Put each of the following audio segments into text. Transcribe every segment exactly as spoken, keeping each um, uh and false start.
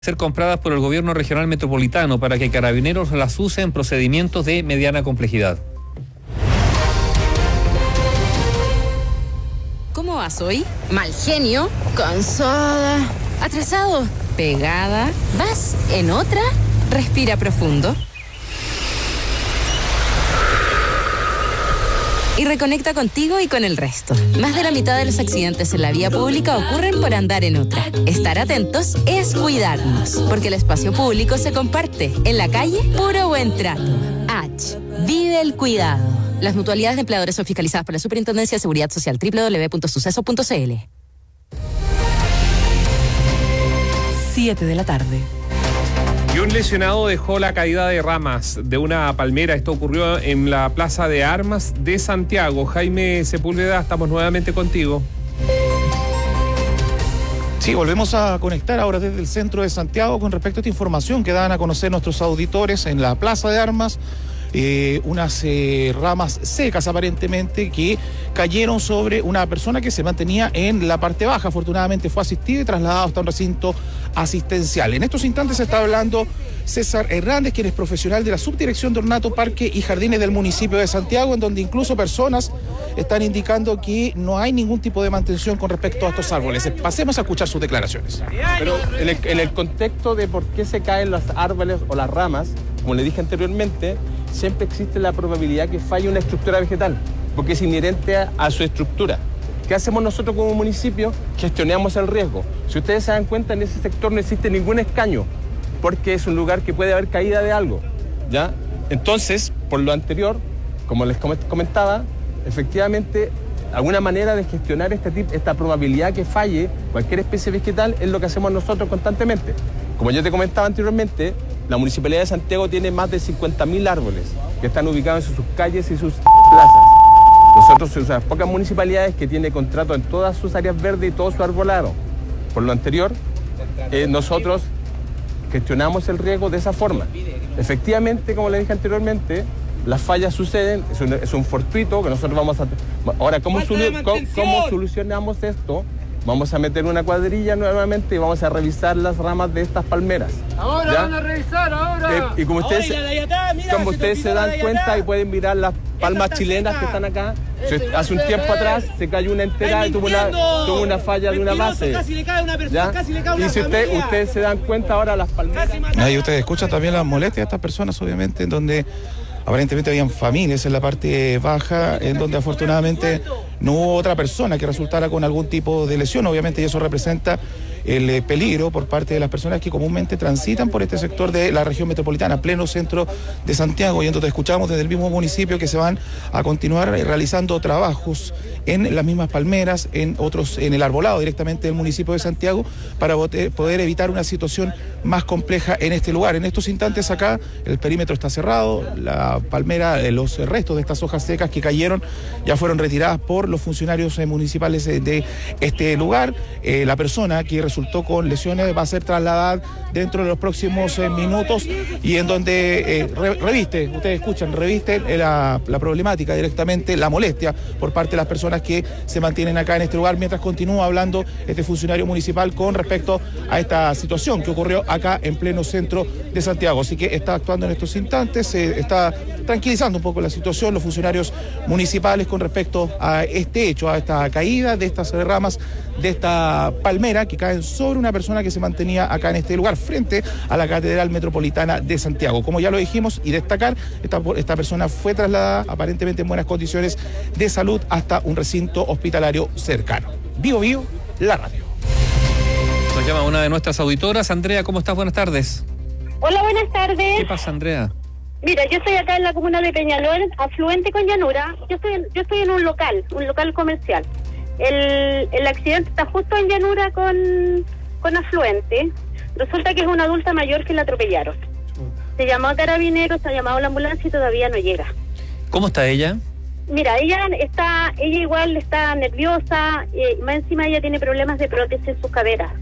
ser compradas por el gobierno regional metropolitano para que Carabineros las use en procedimientos de mediana complejidad. ¿Cómo vas hoy? Mal genio, cansada, atrasado, pegada. ¿Vas en otra? Respira profundo. Y reconecta contigo y con el resto. Más de la mitad de los accidentes en la vía pública ocurren por andar en otra. Estar atentos es cuidarnos, porque el espacio público se comparte. En la calle, puro buen trato. H. Vive el cuidado. Las mutualidades de empleadores son fiscalizadas por la Superintendencia de Seguridad Social. doble u doble u doble u punto suceso punto c l. siete de la tarde. Y un lesionado dejó la caída de ramas de una palmera. Esto ocurrió en la Plaza de Armas de Santiago. Jaime Sepúlveda, estamos nuevamente contigo. Sí, volvemos a conectar ahora desde el centro de Santiago con respecto a esta información que dan a conocer nuestros auditores en la Plaza de Armas. Eh, unas eh, ramas secas aparentemente que cayeron sobre una persona que se mantenía en la parte baja. Afortunadamente fue asistido y trasladado hasta un recinto asistencial. En estos instantes se está hablando César Hernández, quien es profesional de la Subdirección de Ornato, Parque y Jardines del municipio de Santiago, en donde incluso personas están indicando que no hay ningún tipo de mantención con respecto a estos árboles. Pasemos a escuchar sus declaraciones. Pero en el, en el contexto de por qué se caen los árboles o las ramas, como le dije anteriormente, siempre existe la probabilidad que falle una estructura vegetal, porque es inherente a, a su estructura. ¿Qué hacemos nosotros como municipio? Gestionamos el riesgo. Si ustedes se dan cuenta, en ese sector no existe ningún escaño, porque es un lugar que puede haber caída de algo, ¿ya? Entonces, por lo anterior, como les comentaba, efectivamente, alguna manera de gestionar este tip, esta probabilidad que falle cualquier especie vegetal es lo que hacemos nosotros constantemente. Como yo te comentaba anteriormente, la Municipalidad de Santiago tiene más de cincuenta mil árboles que están ubicados en sus calles y sus plazas. Nosotros somos una de las pocas municipalidades que tiene contrato en todas sus áreas verdes y todo su arbolado. Por lo anterior, eh, nosotros gestionamos el riesgo de esa forma. Efectivamente, como le dije anteriormente, las fallas suceden, es un, es un fortuito que nosotros vamos a... Ahora, ¿cómo, solu ¿cómo, ¿cómo solucionamos esto? Vamos a meter una cuadrilla nuevamente y vamos a revisar las ramas de estas palmeras. Ahora ¿ya? van a revisar, ahora. Eh, y como ustedes, se, allá, mira, como ustedes se dan cuenta y pueden mirar las palmas chilenas que están acá. Se, hace un tiempo atrás se cayó una entera y tuvo una, tuvo una falla de una base. Casi le cae una persona, casi le cae una y si usted, ustedes se dan cuenta ahora las palmeras. Ahí ustedes escuchan también las molestias de estas personas, obviamente, en donde aparentemente habían familias en la parte baja, en donde afortunadamente no hubo otra persona que resultara con algún tipo de lesión, obviamente, y eso representa el eh, peligro por parte de las personas que comúnmente transitan por este sector de la región metropolitana, pleno centro de Santiago, y entonces escuchamos desde el mismo municipio que se van a continuar realizando trabajos en las mismas palmeras, en otros, en el arbolado directamente del municipio de Santiago, para poder evitar una situación más compleja en este lugar. En estos instantes acá el perímetro está cerrado, la palmera, los restos de estas hojas secas que cayeron ya fueron retiradas por los funcionarios municipales de este lugar. Eh, la persona que resultó con lesiones va a ser trasladada dentro de los próximos eh, minutos, y en donde eh, re, reviste, ustedes escuchan, reviste la, la problemática directamente, la molestia por parte de las personas que se mantienen acá en este lugar, mientras continúa hablando este funcionario municipal con respecto a esta situación que ocurrió acá en pleno centro de Santiago. Así que está actuando en estos instantes, se eh, está tranquilizando un poco la situación los funcionarios municipales con respecto a este hecho, a esta caída de estas ramas de esta palmera que caen sobre una persona que se mantenía acá en este lugar frente a la Catedral Metropolitana de Santiago. Como ya lo dijimos, y destacar, esta, esta persona fue trasladada aparentemente en buenas condiciones de salud hasta un recinto hospitalario cercano. Vivo, vivo, la radio. Nos llama una de nuestras auditoras. Andrea, ¿cómo estás? Buenas tardes. Hola, buenas tardes. ¿Qué pasa, Andrea? Mira, yo estoy acá en la comuna de Peñalol, afluente con Llanura. Yo estoy en, yo estoy en un local, un local comercial. El, el accidente está justo en Llanura con, con afluente. Resulta que es una adulta mayor que la atropellaron. Se llamó a Carabineros, se ha llamado a la ambulancia y todavía no llega. ¿Cómo está ella? Mira, ella está, ella igual está nerviosa, eh, más encima ella tiene problemas de prótesis en sus caderas.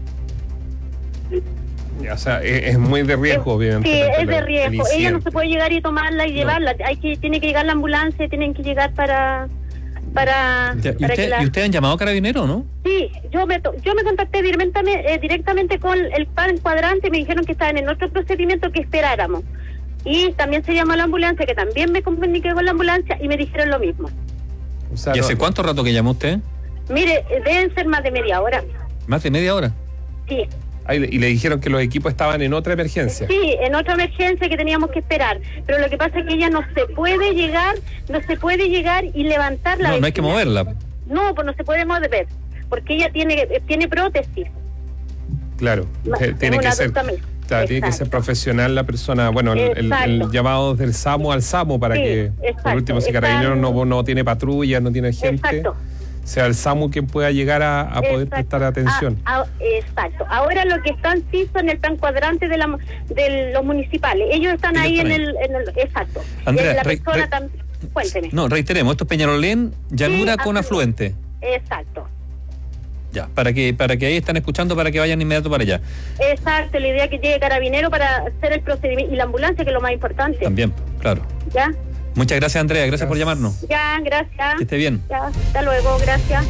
O sea, es, es muy de riesgo, obviamente. Sí, es de riesgo. Ella no se puede llegar y tomarla y llevarla. No. Hay que, tiene que llegar la ambulancia, tienen que llegar para para, ¿Y, para usted, que la... ¿Y ustedes han llamado a Carabineros, no? Sí, yo me to- yo me contacté directamente, eh, directamente con el plan cuadrante y me dijeron que estaban en otro procedimiento que esperáramos. Y también se llamó a la ambulancia, que también me comuniqué con la ambulancia y me dijeron lo mismo. O sea, ¿Y hace no- cuánto rato que llamó usted? Mire, eh, deben ser más de media hora. ¿Más de media hora? Sí, Ay, y le dijeron que los equipos estaban en otra emergencia. sí, en otra emergencia que teníamos que esperar. Pero lo que pasa es que ella no se puede llegar, no se puede llegar y levantar la No, no hay que vecina. moverla. No, pues no se puede mover, porque ella tiene tiene prótesis. Claro, Ma- te- tiene es que una ser, adulta mixta. claro, tiene que ser Exacto. profesional la persona. Bueno, el, el- el Exacto. llamado del SAMU al SAMU para Sí, que, exacto. por último, si Están- Carabineros no, no tiene patrulla, no tiene gente, Exacto. sea el SAMU quien pueda llegar a, a poder Exacto. prestar atención. Ah, ah, exacto. Ahora lo que están sí son el plan cuadrante de, la, de los municipales. Ellos están Ellos ahí están en ahí. el, en el... Exacto. Andrea, Eh, la re- persona re- también... Cuénteme. No, reiteremos, esto es Peñalolén, llanura Sí, con absolutamente. afluente. Exacto. Ya, para que para que ahí están escuchando, para que vayan inmediato para allá. Exacto. La idea es que llegue Carabinero para hacer el procedimiento. Y la ambulancia, que es lo más importante. También, claro. ¿Ya? Muchas gracias, Andrea, gracias por llamarnos. Ya, gracias. Que esté bien. Ya, hasta luego, gracias.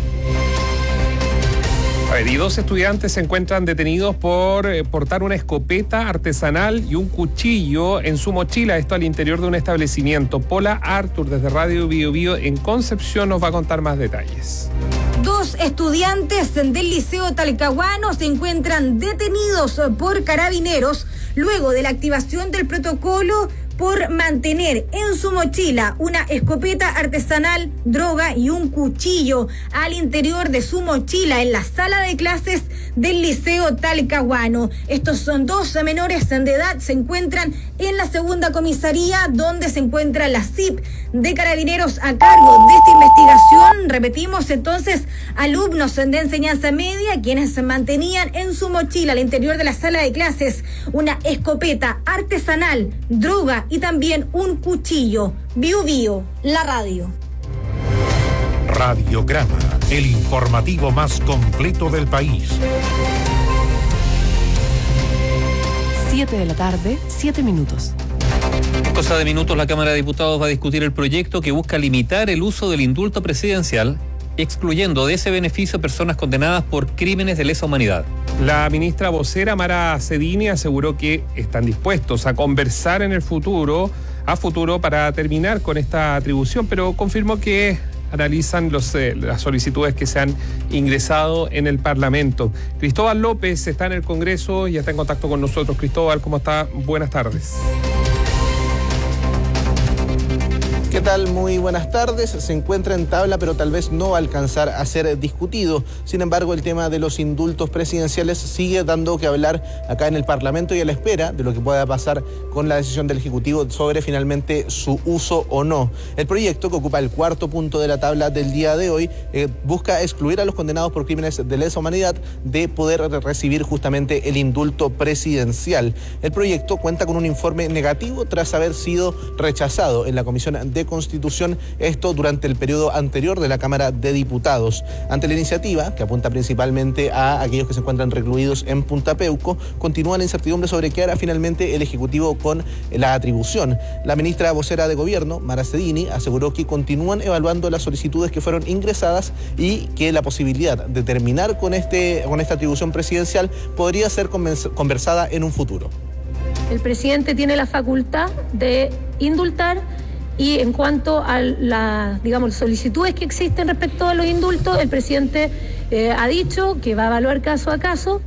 A ver, y dos estudiantes se encuentran detenidos por eh, portar una escopeta artesanal y un cuchillo en su mochila, esto al interior de un establecimiento. Pola Arthur, desde Radio Bio Bio en Concepción, nos va a contar más detalles. Dos estudiantes del Liceo Talcahuano se encuentran detenidos por Carabineros luego de la activación del protocolo por mantener en su mochila una escopeta artesanal, droga y un cuchillo al interior de su mochila en la sala de clases del Liceo Talcahuano. Estos son dos menores de edad, se encuentran en la segunda comisaría donde se encuentra la C I P de Carabineros a cargo de esta investigación. Repetimos entonces, alumnos de enseñanza media quienes se mantenían en su mochila al interior de la sala de clases una escopeta artesanal, droga y también un cuchillo. Bio Bio, la radio. Radiograma, el informativo más completo del país. Siete de la tarde, siete minutos. En cosa de minutos, la Cámara de Diputados va a discutir el proyecto que busca limitar el uso del indulto presidencial, excluyendo de ese beneficio personas condenadas por crímenes de lesa humanidad. La ministra vocera Mara Cedini aseguró que están dispuestos a conversar en el futuro, a futuro, para terminar con esta atribución, pero confirmó que analizan los, eh, las solicitudes que se han ingresado en el Parlamento. Cristóbal López está en el Congreso y está en contacto con nosotros. Cristóbal, ¿cómo está? Buenas tardes. ¿Qué tal? Muy buenas tardes. Se encuentra en tabla, pero tal vez no va a alcanzar a ser discutido. Sin embargo, el tema de los indultos presidenciales sigue dando que hablar acá en el Parlamento y a la espera de lo que pueda pasar con la decisión del Ejecutivo sobre finalmente su uso o no. El proyecto, que ocupa el cuarto punto de la tabla del día de hoy, eh, busca excluir a los condenados por crímenes de lesa humanidad de poder recibir justamente el indulto presidencial. El proyecto cuenta con un informe negativo tras haber sido rechazado en la Comisión de Constitución, esto durante el periodo anterior de la Cámara de Diputados. Ante la iniciativa, que apunta principalmente a aquellos que se encuentran recluidos en Punta Peuco, continúa la incertidumbre sobre qué hará finalmente el Ejecutivo con la atribución. La ministra vocera de Gobierno, Mara Cedini, aseguró que continúan evaluando las solicitudes que fueron ingresadas y que la posibilidad de terminar con, este, con esta atribución presidencial podría ser conversada en un futuro. El presidente tiene la facultad de indultar. Y en cuanto a las, digamos, solicitudes que existen respecto a los indultos, el presidente eh, ha dicho que va a evaluar caso a caso.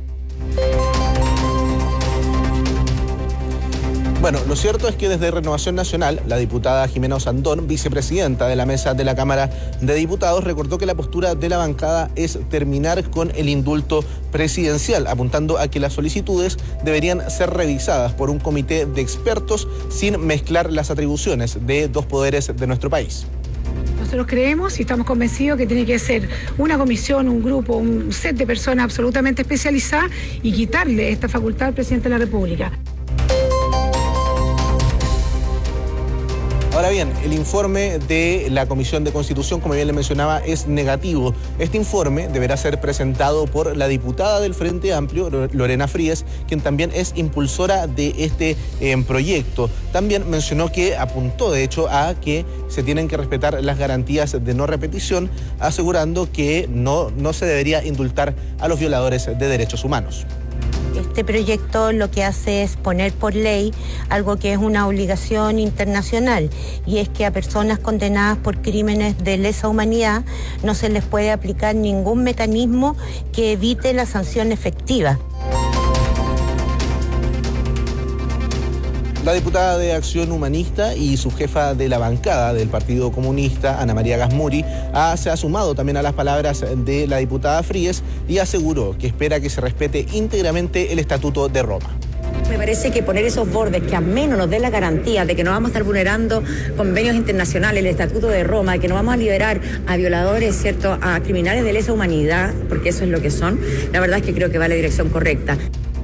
Bueno, lo cierto es que desde Renovación Nacional, la diputada Jimena Osandón, vicepresidenta de la mesa de la Cámara de Diputados, recordó que la postura de la bancada es terminar con el indulto presidencial, apuntando a que las solicitudes deberían ser revisadas por un comité de expertos sin mezclar las atribuciones de dos poderes de nuestro país. Nosotros creemos y estamos convencidos que tiene que ser una comisión, un grupo, un set de personas absolutamente especializadas y quitarle esta facultad al presidente de la República. Ahora bien, el informe de la Comisión de Constitución, como bien le mencionaba, es negativo. Este informe deberá ser presentado por la diputada del Frente Amplio, Lorena Frías, quien también es impulsora de este eh, proyecto. También mencionó que apuntó, de hecho, a que se tienen que respetar las garantías de no repetición, asegurando que no, no se debería indultar a los violadores de derechos humanos. Este proyecto lo que hace es poner por ley algo que es una obligación internacional, y es que a personas condenadas por crímenes de lesa humanidad no se les puede aplicar ningún mecanismo que evite la sanción efectiva. La diputada de Acción Humanista y subjefa de la bancada del Partido Comunista, Ana María Gasmuri, ha, se ha sumado también a las palabras de la diputada Frías y aseguró que espera que se respete íntegramente el Estatuto de Roma. Me parece que poner esos bordes que al menos nos den la garantía de que no vamos a estar vulnerando convenios internacionales, el Estatuto de Roma, de que no vamos a liberar a violadores, ¿cierto?, a criminales de lesa humanidad, porque eso es lo que son, la verdad es que creo que va en la dirección correcta.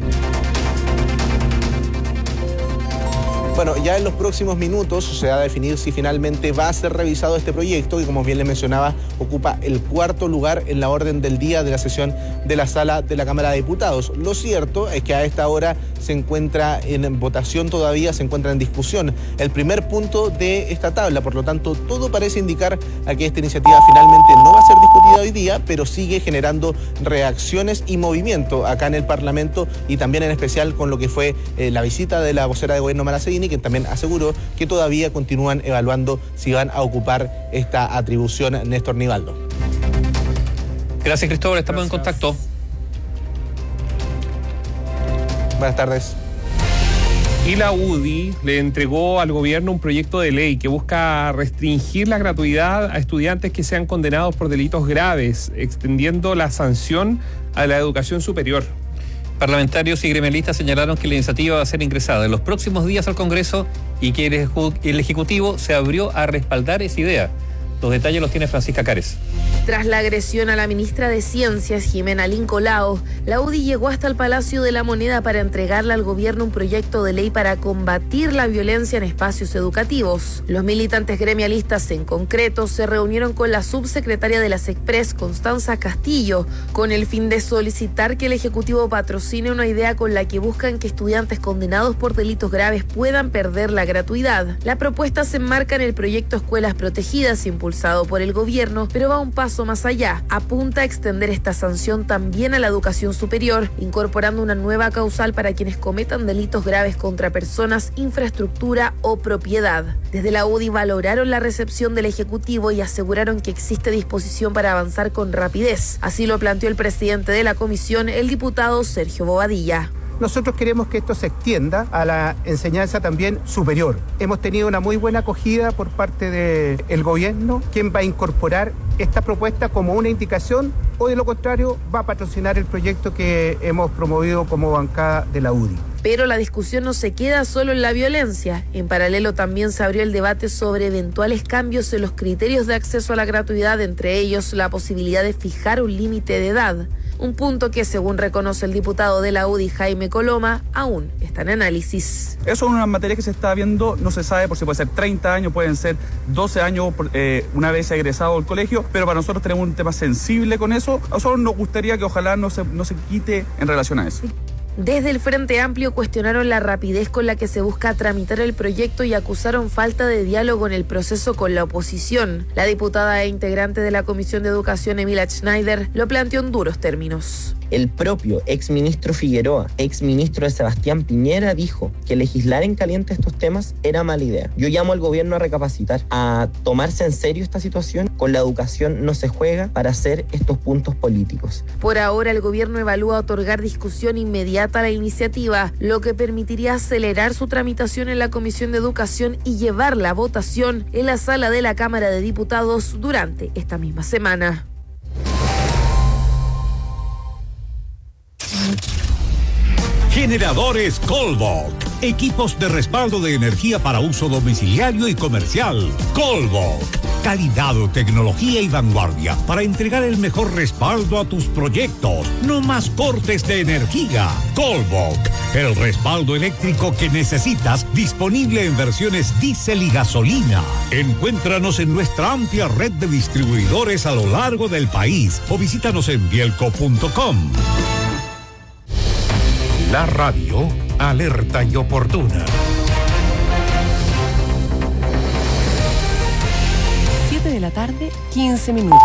Bueno, ya en los próximos minutos se va a definir si finalmente va a ser revisado este proyecto, que como bien le mencionaba, ocupa el cuarto lugar en la orden del día de la sesión de la sala de la Cámara de Diputados. Lo cierto es que a esta hora se encuentra en votación todavía, se encuentra en discusión el primer punto de esta tabla, por lo tanto todo parece indicar a que esta iniciativa finalmente no va a ser discutida hoy día, pero sigue generando reacciones y movimiento acá en el Parlamento, y también en especial con lo que fue eh, la visita de la vocera de gobierno Mara Seguini, quien también aseguró que todavía continúan evaluando si van a ocupar esta atribución Néstor Nivaldo. Gracias, Cristóbal, estamos Gracias. en contacto. Buenas tardes. Y la U D I le entregó al gobierno un proyecto de ley que busca restringir la gratuidad a estudiantes que sean condenados por delitos graves, extendiendo la sanción a la educación superior. Parlamentarios y gremialistas señalaron que la iniciativa va a ser ingresada en los próximos días al Congreso y que el Ejecutivo se abrió a respaldar esa idea. Los detalles los tiene Francisca Cárez. Tras la agresión a la ministra de Ciencias, Jimena Lincolao, la U D I llegó hasta el Palacio de la Moneda para entregarle al gobierno un proyecto de ley para combatir la violencia en espacios educativos. Los militantes gremialistas en concreto se reunieron con la subsecretaria de la SECPRES, Constanza Castillo, con el fin de solicitar que el Ejecutivo patrocine una idea con la que buscan que estudiantes condenados por delitos graves puedan perder la gratuidad. La propuesta se enmarca en el proyecto Escuelas Protegidas, impulsado por el gobierno, pero va un paso más allá. Apunta a extender esta sanción también a la educación superior, incorporando una nueva causal para quienes cometan delitos graves contra personas, infraestructura o propiedad. Desde la U D I valoraron la recepción del Ejecutivo y aseguraron que existe disposición para avanzar con rapidez. Así lo planteó el presidente de la comisión, el diputado Sergio Bobadilla. Nosotros queremos que esto se extienda a la enseñanza también superior. Hemos tenido una muy buena acogida por parte del gobierno, quien va a incorporar esta propuesta como una indicación, o de lo contrario va a patrocinar el proyecto que hemos promovido como bancada de la U D I. Pero la discusión no se queda solo en la violencia. En paralelo también se abrió el debate sobre eventuales cambios en los criterios de acceso a la gratuidad, entre ellos la posibilidad de fijar un límite de edad. Un punto que, según reconoce el diputado de la U D I, Jaime Coloma, aún está en análisis. Eso es una materia que se está viendo, no se sabe por si puede ser treinta años, pueden ser doce años eh, una vez egresado del colegio, pero para nosotros tenemos un tema sensible con eso. A nosotros nos gustaría que ojalá no se, no se quite en relación a eso. Desde el Frente Amplio cuestionaron la rapidez con la que se busca tramitar el proyecto y acusaron falta de diálogo en el proceso con la oposición. La diputada e integrante de la Comisión de Educación, Emilia Schneider, lo planteó en duros términos. El propio exministro Figueroa, exministro de Sebastián Piñera, dijo que legislar en caliente estos temas era mala idea. Yo llamo al gobierno a recapacitar, a tomarse en serio esta situación. Con la educación no se juega para hacer estos puntos políticos. Por ahora, el gobierno evalúa otorgar discusión inmediata a la iniciativa, lo que permitiría acelerar su tramitación en la Comisión de Educación y llevarla a votación en la sala de la Cámara de Diputados durante esta misma semana. Generadores Colbach. Equipos de respaldo de energía para uso domiciliario y comercial. Colbok. Calidad, tecnología y vanguardia para entregar el mejor respaldo a tus proyectos. No más cortes de energía. Colbok. El respaldo eléctrico que necesitas, disponible en versiones diésel y gasolina. Encuéntranos en nuestra amplia red de distribuidores a lo largo del país o visítanos en bielco punto com. La radio, alerta y oportuna. siete de la tarde, quince minutos.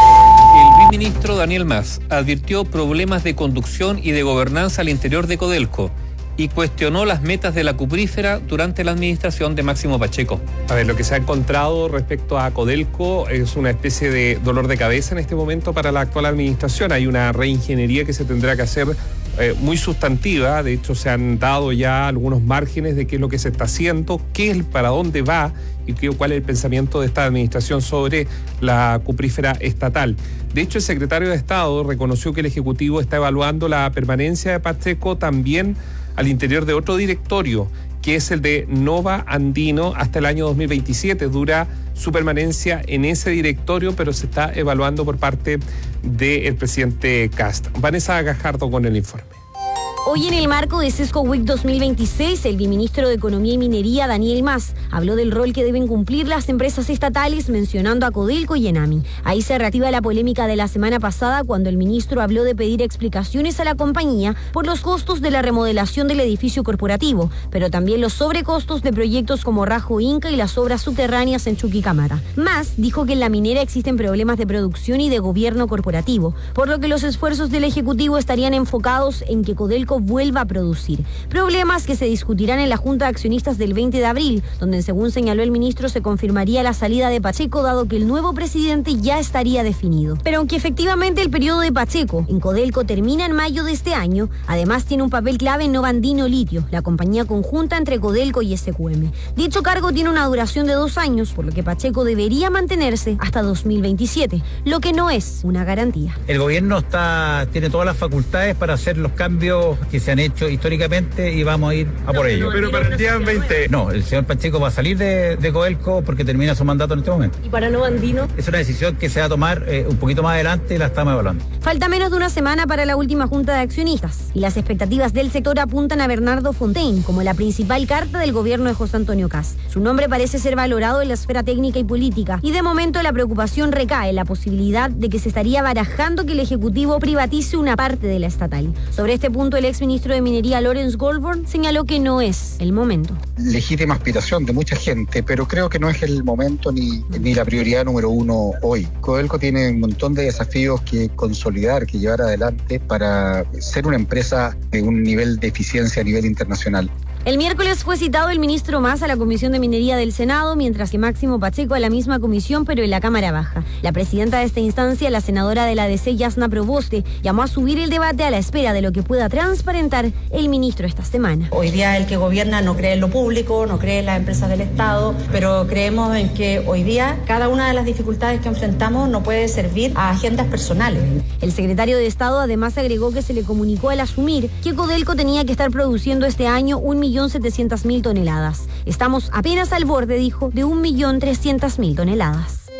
El viceministro Daniel Mas advirtió problemas de conducción y de gobernanza al interior de Codelco y cuestionó las metas de la cuprífera durante la administración de Máximo Pacheco. A ver, lo que se ha encontrado respecto a Codelco es una especie de dolor de cabeza en este momento para la actual administración. Hay una reingeniería que se tendrá que hacer eh, muy sustantiva. De hecho, se han dado ya algunos márgenes de qué es lo que se está haciendo, qué es, para dónde va y qué, cuál es el pensamiento de esta administración sobre la cuprífera estatal. De hecho, el secretario de Estado reconoció que el Ejecutivo está evaluando la permanencia de Pacheco también al interior de otro directorio, que es el de Nova Andino hasta el año dos mil veintisiete. Dura su permanencia en ese directorio, pero se está evaluando por parte del presidente Kast. Vanessa Gajardo con el informe. Hoy, en el marco de Sesco Week dos mil veintiséis, el viceministro de Economía y Minería, Daniel Mas, habló del rol que deben cumplir las empresas estatales, mencionando a Codelco y Enami. Ahí se reactiva la polémica de la semana pasada, cuando el ministro habló de pedir explicaciones a la compañía por los costos de la remodelación del edificio corporativo, pero también los sobrecostos de proyectos como Rajo Inca y las obras subterráneas en Chuquicamata. Mas dijo que en la minera existen problemas de producción y de gobierno corporativo, por lo que los esfuerzos del Ejecutivo estarían enfocados en que Codelco vuelva a producir. Problemas que se discutirán en la Junta de Accionistas del veinte de abril, donde, según señaló el ministro, se confirmaría la salida de Pacheco, dado que el nuevo presidente ya estaría definido. Pero aunque efectivamente el periodo de Pacheco en Codelco termina en mayo de este año, además tiene un papel clave en Nova Andino Litio, la compañía conjunta entre Codelco y S Q M. Dicho cargo tiene una duración de dos años, por lo que Pacheco debería mantenerse hasta dos mil veintisiete, lo que no es una garantía. El gobierno está tiene todas las facultades para hacer los cambios que se han hecho históricamente y vamos a ir a por ello. Pero para el día veinte... No, el señor Pacheco va a salir de, de Codelco porque termina su mandato en este momento. ¿Y para Nova Andino? Es una decisión que se va a tomar eh, un poquito más adelante y la estamos evaluando. Falta menos de una semana para la última Junta de Accionistas y las expectativas del sector apuntan a Bernardo Fontaine como la principal carta del gobierno de José Antonio Kast. Su nombre parece ser valorado en la esfera técnica y política y de momento la preocupación recae en la posibilidad de que se estaría barajando que el Ejecutivo privatice una parte de la estatal. Sobre este punto, el exministro de Minería Lawrence Goldborn señaló que no es el momento. Legítima aspiración de mucha gente, pero creo que no es el momento ni, ni la prioridad número uno hoy. Codelco tiene un montón de desafíos que consolidar, que llevar adelante para ser una empresa de un nivel de eficiencia a nivel internacional. El miércoles fue citado el ministro Mas a la Comisión de Minería del Senado, mientras que Máximo Pacheco a la misma comisión, pero en la Cámara Baja. La presidenta de esta instancia, la senadora de la D C, Yasna Proboste, llamó a subir el debate a la espera de lo que pueda transparentar el ministro esta semana. Hoy día el que gobierna no cree en lo público, no cree en las empresas del Estado, pero creemos en que hoy día cada una de las dificultades que enfrentamos no puede servir a agendas personales. El secretario de Estado además agregó que se le comunicó al asumir que Codelco tenía que estar produciendo este año un millón setecientas mil toneladas. Estamos apenas al borde, dijo, de un millón trescientas mil toneladas.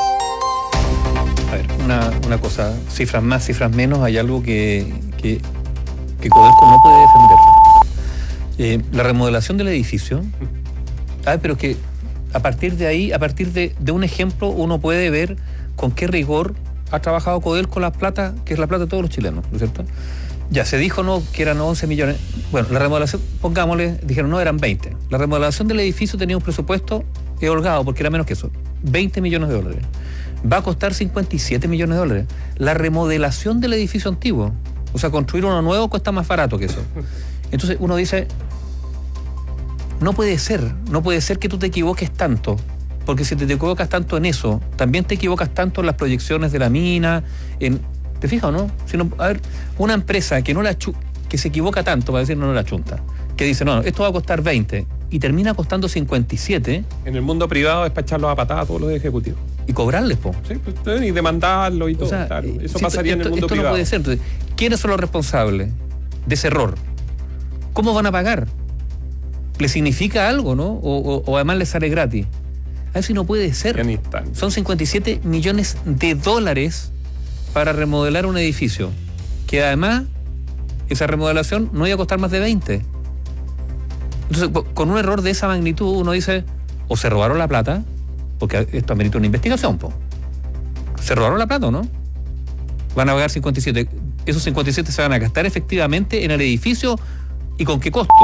A ver, una, una cosa, cifras más, cifras menos, hay algo que, que, que Codelco no puede defender. Eh, la remodelación del edificio, ah, pero que a partir de ahí, a partir de, de un ejemplo, uno puede ver con qué rigor ha trabajado Codelco la plata, que es la plata de todos los chilenos, ¿no es cierto? Ya se dijo no que eran once millones. Bueno, la remodelación, pongámosle, dijeron no, eran veinte. La remodelación del edificio tenía un presupuesto holgado, porque era menos que eso, veinte millones de dólares. Va a costar cincuenta y siete millones de dólares. La remodelación del edificio antiguo, o sea, construir uno nuevo cuesta más barato que eso. Entonces uno dice, no puede ser, no puede ser que tú te equivoques tanto, porque si te equivocas tanto en eso, también te equivocas tanto en las proyecciones de la mina, en... ¿Te fijas o no? Si no? A ver, una empresa que no la chu que se equivoca tanto, para decir no, no la chunta, que dice, no, no, esto va a costar veinte y termina costando cincuenta y siete. En el mundo privado es para echarlos a patadas a todos los ejecutivos. Y cobrarles, po. Sí, pues, y demandarlo y todo. O sea, claro. Eso sí, pasaría esto, en el mundo esto privado. No puede ser. Entonces, ¿quiénes son los responsables de ese error? ¿Cómo van a pagar? le significa algo, ¿no? O, o, o además le sale gratis. A eso no puede ser. Son cincuenta y siete millones de dólares para remodelar un edificio, que además esa remodelación no iba a costar más de veinte. Entonces, con un error de esa magnitud, uno dice, o se robaron la plata, porque esto amerita una investigación, po. ¿Se robaron la plata o no? Van a pagar cincuenta y siete. Esos cincuenta y siete se van a gastar efectivamente en el edificio, ¿y con qué costo?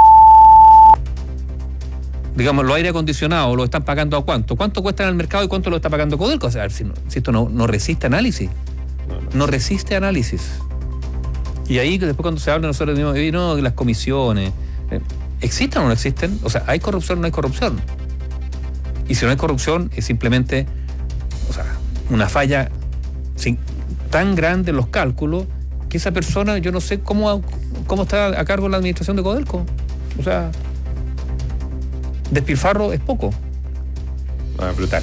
Digamos, los aire acondicionados lo están pagando ¿a cuánto? ¿Cuánto cuesta en el mercado y cuánto lo está pagando Codelco? O sea, si, no, si esto no, no resiste análisis. No, no. no resiste análisis. Y ahí después cuando se habla nosotros decimos, eh, no, las comisiones, eh, ¿existen o no existen? O sea, ¿hay corrupción o no hay corrupción? Y si no hay corrupción, es simplemente, o sea, una falla sin, tan grande en los cálculos que esa persona, yo no sé cómo, cómo está a cargo de la administración de Codelco. O sea, despilfarro es poco. Ah, brutal.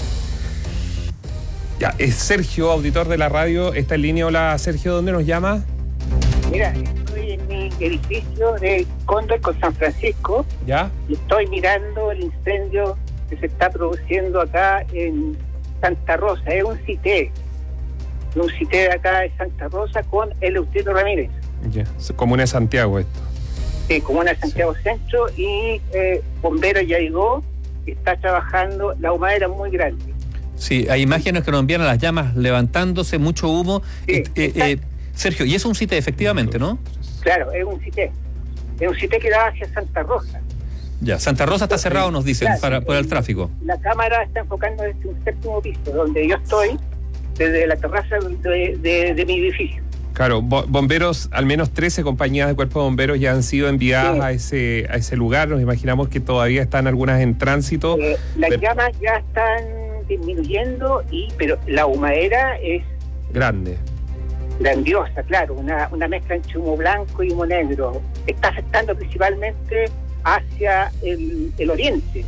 Ya, es Sergio, auditor de la radio, está en línea. Hola, Sergio, ¿dónde nos llama? Mira, estoy en mi edificio de Cóndor con San Francisco. ¿Ya? Y estoy mirando el incendio que se está produciendo acá en Santa Rosa. Es un C I T E. Un C I T E de acá de Santa Rosa con Eleuterio Ramírez. Ya, comuna de Santiago esto. Sí, comuna de Santiago sí. Centro, y eh, Bomberos ya llegó, está trabajando, la humadera muy grande. Sí, hay imágenes que nos envían a las llamas levantándose, mucho humo. Sí, eh, eh, eh, Sergio, y es un C I T E efectivamente, ¿no? Claro, es un C I T E. Es un C I T E que da hacia Santa Rosa. Ya, Santa Rosa está cerrado, nos dicen, claro, para, para el tráfico. La cámara está enfocando desde un séptimo piso, donde yo estoy, desde la terraza de, de, de mi edificio. Claro, bomberos, al menos trece compañías de cuerpo de bomberos ya han sido enviadas sí. a ese a ese lugar. Nos imaginamos que todavía están algunas en tránsito. Eh, las pero... llamas ya están disminuyendo, y pero la humadera es grande. Grandiosa, claro, una, una mezcla entre humo blanco y humo negro. Está afectando principalmente hacia el, el oriente.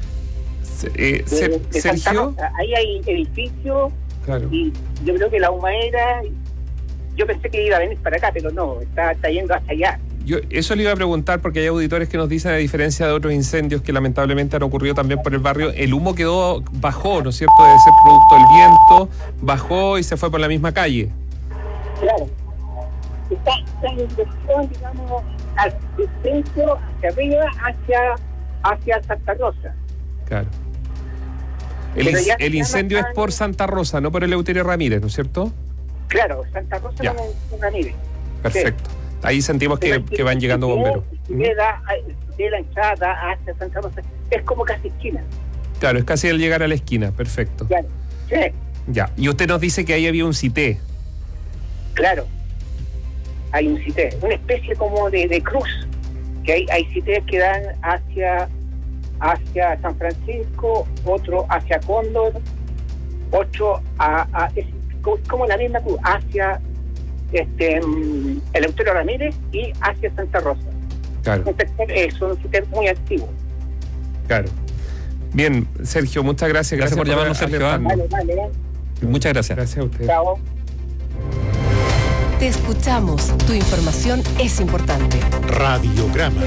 Eh, de, Ser, de Sergio. Ahí hay edificios, claro. Y yo creo que la humadera, yo pensé que iba a venir para acá, pero no, está, está yendo hasta allá. Yo eso le iba a preguntar, porque hay auditores que nos dicen, a diferencia de otros incendios que lamentablemente han ocurrido también por el barrio, el humo quedó, bajó, ¿no es cierto? Debe ser producto del viento, bajó y se fue por la misma calle. Claro. Está, está en dirección, digamos, al centro, hacia arriba, hacia, hacia Santa Rosa. Claro. El, el incendio es por Santa Rosa, no por Eleuterio Ramírez, ¿no es cierto? Claro, Santa Rosa ya. Con Ramírez. Perfecto. Sí. Ahí sentimos que, que van llegando bomberos. De la, de la entrada hacia Santa Rosa es como casi esquina. Claro, es casi al llegar a la esquina. Perfecto. Claro. Sí. Ya. Y usted nos dice que ahí había un C I T E. Claro. Hay un C I T E. Una especie como de, de cruz. Que hay, hay C I T Es que dan hacia, hacia San Francisco, otro hacia Cóndor, otro a, a es como la misma cruz, hacia este Eleuterio Ramírez y hacia Santa Rosa. Claro. Es un C I T E muy activo. Claro. Bien, Sergio, muchas gracias. Gracias, gracias por, por llamarnos, Sergio. Vale, vale, vale. Muchas gracias. Gracias a usted. Chao. Te escuchamos. Tu información es importante. Radiograma.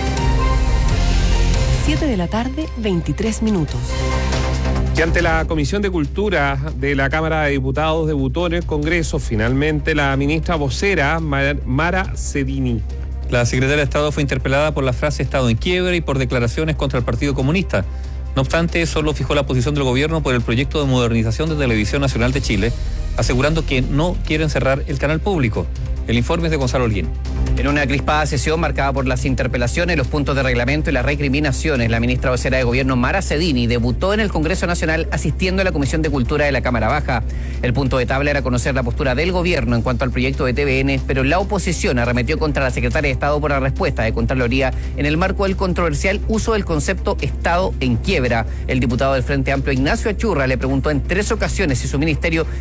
siete de la tarde, veintitrés minutos. Y ante la Comisión de Cultura de la Cámara de Diputados debutó en el Congreso finalmente la ministra vocera Mara Cedini. La secretaria de Estado fue interpelada por la frase Estado en quiebra y por declaraciones contra el Partido Comunista. No obstante, solo fijó la posición del gobierno por el proyecto de modernización de Televisión Nacional de Chile, asegurando que no quieren cerrar el canal público. El informe es de Gonzalo Holguín. En una crispada sesión marcada por las interpelaciones, los puntos de reglamento y las recriminaciones, la ministra vocera de Gobierno Mara Cedini debutó en el Congreso Nacional asistiendo a la Comisión de Cultura de la Cámara Baja. El punto de tabla era conocer la postura del Gobierno en cuanto al proyecto de T V N, pero la oposición arremetió contra la secretaria de Estado por la respuesta de Contraloría en el marco del controversial uso del concepto Estado en quiebra. El diputado del Frente Amplio, Ignacio Achurra, le preguntó en tres ocasiones si su ministerio ya le respondió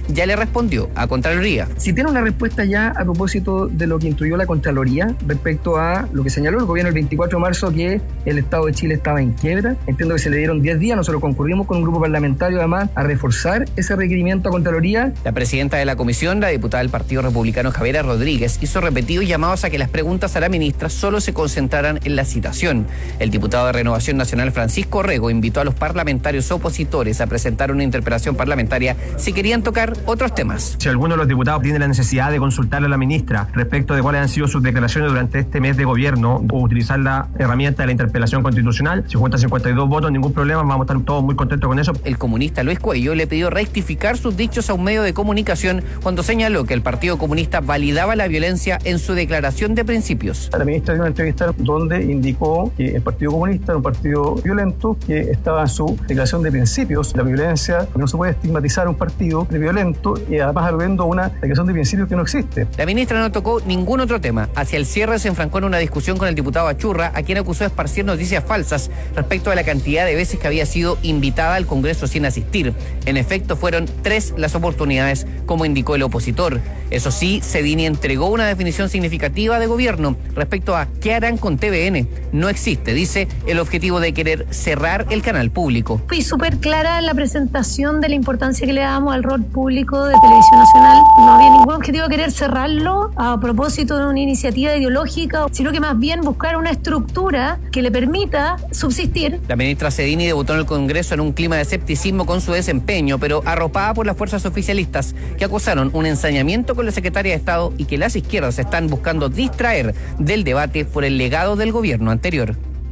respondió a Contraloría. Si tiene una respuesta ya a propósito de lo que instruyó la Contraloría respecto a lo que señaló el gobierno el veinticuatro de marzo, que el Estado de Chile estaba en quiebra. Entiendo que se le dieron diez días, nosotros concurrimos con un grupo parlamentario además a reforzar ese requerimiento a Contraloría. La presidenta de la comisión, la diputada del Partido Republicano Javiera Rodríguez, hizo repetidos llamados a que las preguntas a la ministra solo se concentraran en la citación. El diputado de Renovación Nacional Francisco Rego invitó a los parlamentarios opositores a presentar una interpelación parlamentaria si querían tocar otros temas. Si alguno de los diputados tiene la necesidad de consultarle a la ministra respecto de cuáles han sido sus declaraciones durante este mes de gobierno o utilizar la herramienta de la interpelación constitucional, cincuenta a cincuenta y dos votos, ningún problema, vamos a estar todos muy contentos con eso. El comunista Luis Cuello le pidió rectificar sus dichos a un medio de comunicación cuando señaló que el Partido Comunista validaba la violencia en su declaración de principios. La ministra dio una entrevista donde indicó que el Partido Comunista era un partido violento, que estaba en su declaración de principios. La violencia, no se puede estigmatizar a un partido de violento y además aludiendo a una declaración de principios que no existe. La ministra no tocó ningún otro tema. Hacia el cierre se enfrancó en una discusión con el diputado Achurra, a quien acusó de esparcir noticias falsas respecto a la cantidad de veces que había sido invitada al Congreso sin asistir. En efecto, fueron tres las oportunidades, como indicó el opositor. Eso sí, Cedini entregó una definición significativa de gobierno respecto a qué harán con T V N. No existe, dice, el objetivo de querer cerrar el canal público. Fui súper clara en la presentación de la importancia que le damos al rol público de Televisión Nacional. No había ningún objetivo de querer cerrarlo a propósito de una iniciativa ideológica, sino que más bien buscar una estructura que le permita subsistir. La ministra Cedini debutó en el Congreso en un clima de escepticismo con su desempeño, pero arropada por las fuerzas oficialistas que acusaron un ensañamiento con la secretaria de Estado y que las izquierdas están buscando distraer del debate por el legado del gobierno anterior.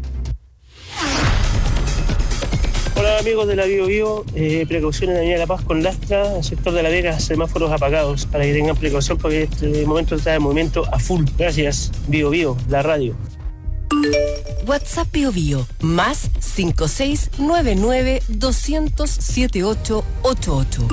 Hola amigos de la Bio Bio, eh, precaución en la Avenida La Paz con Lastra, en el sector de La Vega, semáforos apagados, para que tengan precaución porque este momento está de movimiento a full. Gracias, Bio Bio, la radio. WhatsApp Bio Bio, más cinco seis nueve nueve dos cero cero siete ocho ocho ocho.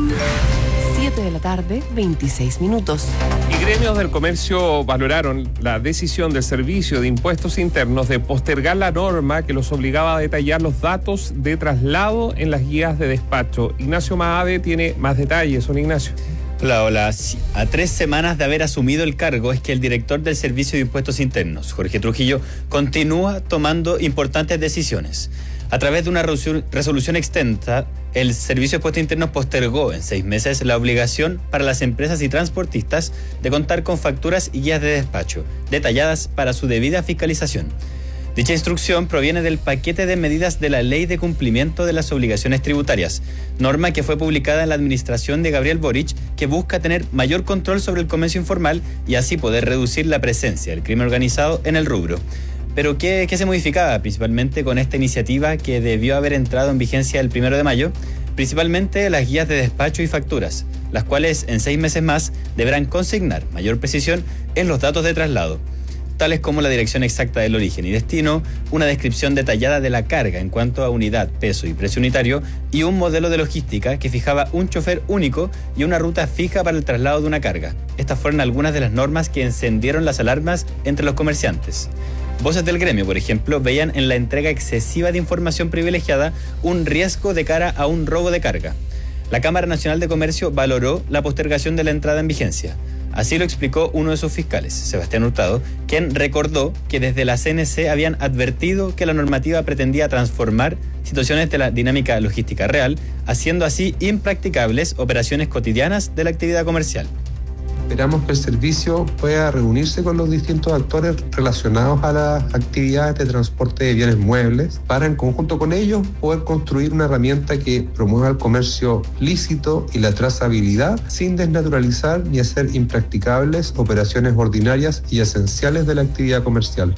siete de la tarde, veintiséis minutos. Y gremios del comercio valoraron la decisión del Servicio de Impuestos Internos de postergar la norma que los obligaba a detallar los datos de traslado en las guías de despacho. Ignacio Maade tiene más detalles. Don Ignacio. Hola, hola. A tres semanas de haber asumido el cargo es que el director del Servicio de Impuestos Internos, Jorge Trujillo, continúa tomando importantes decisiones. A través de una resolución extensa, el Servicio de Impuestos Internos postergó en seis meses la obligación para las empresas y transportistas de contar con facturas y guías de despacho, detalladas para su debida fiscalización. Dicha instrucción proviene del paquete de medidas de la Ley de Cumplimiento de las Obligaciones Tributarias, norma que fue publicada en la administración de Gabriel Boric, que busca tener mayor control sobre el comercio informal y así poder reducir la presencia del crimen organizado en el rubro. Pero ¿qué, qué se modificaba principalmente con esta iniciativa que debió haber entrado en vigencia el primero de mayo? Principalmente las guías de despacho y facturas, las cuales en seis meses más deberán consignar mayor precisión en los datos de traslado, tales como la dirección exacta del origen y destino, una descripción detallada de la carga en cuanto a unidad, peso y precio unitario, y un modelo de logística que fijaba un chofer único y una ruta fija para el traslado de una carga. Estas fueron algunas de las normas que encendieron las alarmas entre los comerciantes. Voces del gremio, por ejemplo, veían en la entrega excesiva de información privilegiada un riesgo de cara a un robo de carga. La Cámara Nacional de Comercio valoró la postergación de la entrada en vigencia. Así lo explicó uno de sus fiscales, Sebastián Hurtado, quien recordó que desde la C N C habían advertido que la normativa pretendía transformar situaciones de la dinámica logística real, haciendo así impracticables operaciones cotidianas de la actividad comercial. Esperamos que el servicio pueda reunirse con los distintos actores relacionados a las actividades de transporte de bienes muebles para, en conjunto con ellos, poder construir una herramienta que promueva el comercio lícito y la trazabilidad sin desnaturalizar ni hacer impracticables operaciones ordinarias y esenciales de la actividad comercial.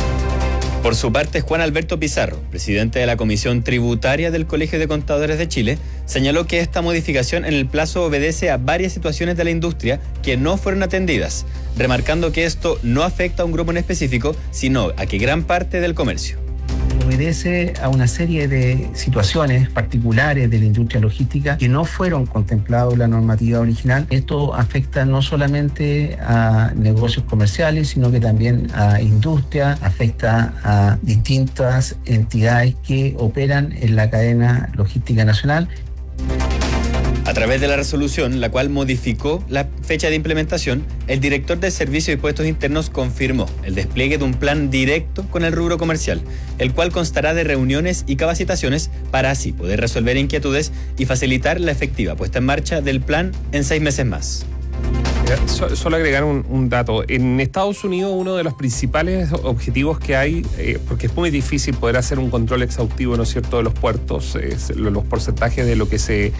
Por su parte, Juan Alberto Pizarro, presidente de la Comisión Tributaria del Colegio de Contadores de Chile, señaló que esta modificación en el plazo obedece a varias situaciones de la industria que no fueron atendidas, remarcando que esto no afecta a un grupo en específico, sino a que gran parte del comercio. Obedece a una serie de situaciones particulares de la industria logística que no fueron contemplados en la normativa original. Esto afecta no solamente a negocios comerciales, sino que también a industria, afecta a distintas entidades que operan en la cadena logística nacional. A través de la resolución, la cual modificó la fecha de implementación, el director del Servicio de Impuestos Internos confirmó el despliegue de un plan directo con el rubro comercial, el cual constará de reuniones y capacitaciones para así poder resolver inquietudes y facilitar la efectiva puesta en marcha del plan en seis meses más. Solo agregar un, un dato. En Estados Unidos uno de los principales objetivos que hay, eh, porque es muy difícil poder hacer un control exhaustivo, ¿no es cierto?, de los puertos, es, los porcentajes de lo que se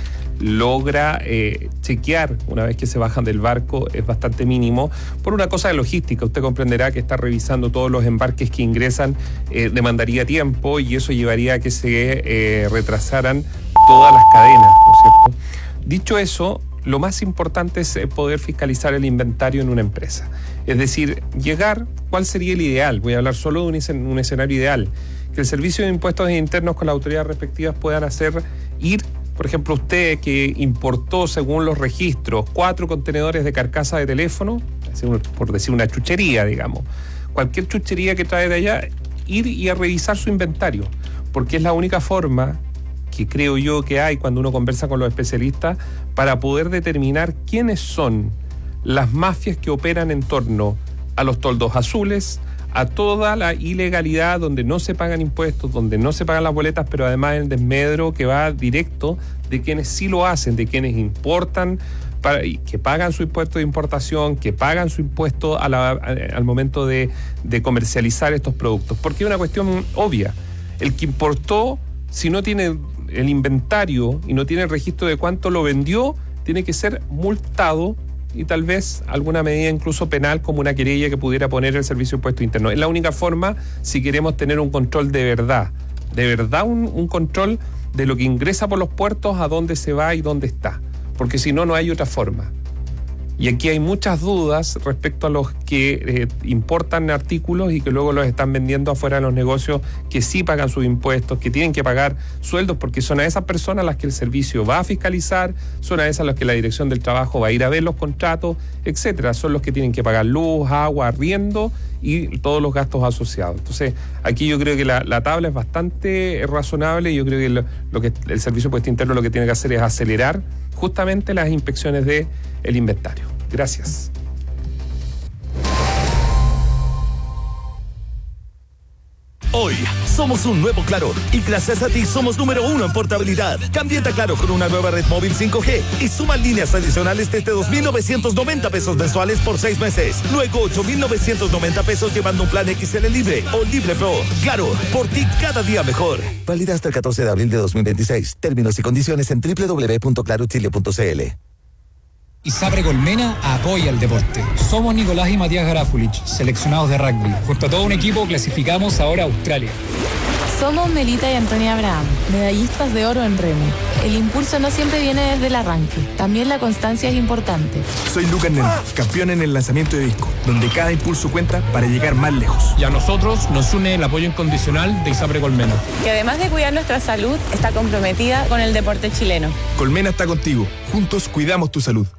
logra eh, chequear una vez que se bajan del barco es bastante mínimo, por una cosa de logística. Usted comprenderá que estar revisando todos los embarques que ingresan eh, demandaría tiempo y eso llevaría a que se eh, retrasaran todas las cadenas, ¿no es cierto? Dicho eso, lo más importante es poder fiscalizar el inventario en una empresa. Es decir, llegar, ¿cuál sería el ideal? Voy a hablar solo de un, escen- un escenario ideal. Que el Servicio de Impuestos Internos con las autoridades respectivas puedan hacer ir, por ejemplo, usted que importó, según los registros, cuatro contenedores de carcasa de teléfono, por decir una chuchería, digamos, cualquier chuchería que trae de allá, ir y a revisar su inventario, porque es la única forma que creo yo que hay cuando uno conversa con los especialistas para poder determinar quiénes son las mafias que operan en torno a los toldos azules, a toda la ilegalidad donde no se pagan impuestos, donde no se pagan las boletas, pero además el desmedro que va directo de quienes sí lo hacen, de quienes importan, para, que pagan su impuesto de importación, que pagan su impuesto a la, a, al momento de, de comercializar estos productos. Porque es una cuestión obvia. El que importó, si no tiene el inventario y no tiene el registro de cuánto lo vendió, tiene que ser multado y tal vez alguna medida incluso penal como una querella que pudiera poner el Servicio de Impuestos Internos. Es la única forma si queremos tener un control de verdad, de verdad un, un control de lo que ingresa por los puertos, a dónde se va y dónde está, porque si no, no hay otra forma. Y aquí hay muchas dudas respecto a los que eh, importan artículos y que luego los están vendiendo afuera de los negocios, que sí pagan sus impuestos, que tienen que pagar sueldos, porque son a esas personas las que el servicio va a fiscalizar, son a esas las que la Dirección del Trabajo va a ir a ver los contratos, etcétera. Son los que tienen que pagar luz, agua, arriendo y todos los gastos asociados. Entonces, aquí yo creo que la, la tabla es bastante razonable y yo creo que lo, lo que el Servicio de Impuestos Internos lo que tiene que hacer es acelerar justamente las inspecciones de el inventario. Gracias. Hoy somos un nuevo Claro y gracias a ti somos número uno en portabilidad. Cámbiate a Claro con una nueva red móvil cinco G y suma líneas adicionales desde dos mil novecientos noventa pesos mensuales por seis meses. Luego ocho mil novecientos noventa pesos llevando un plan X L Libre o Libre Pro. Claro, por ti cada día mejor. Válida hasta el catorce de abril de dos mil veintiséis. Términos y condiciones en doble u doble u doble u punto claro chile punto c l. ISAPRE Colmena apoya el deporte. Somos Nicolás y Matías Garafulich, seleccionados de rugby. Junto a todo un equipo clasificamos ahora a Australia. Somos Melita y Antonia Abraham, medallistas de oro en remo. El impulso no siempre viene desde el arranque, también la constancia es importante. Soy Lucas Nen, campeón en el lanzamiento de disco, donde cada impulso cuenta para llegar más lejos. Y a nosotros nos une el apoyo incondicional de ISAPRE Colmena, que además de cuidar nuestra salud, está comprometida con el deporte chileno. Colmena está contigo, juntos cuidamos tu salud.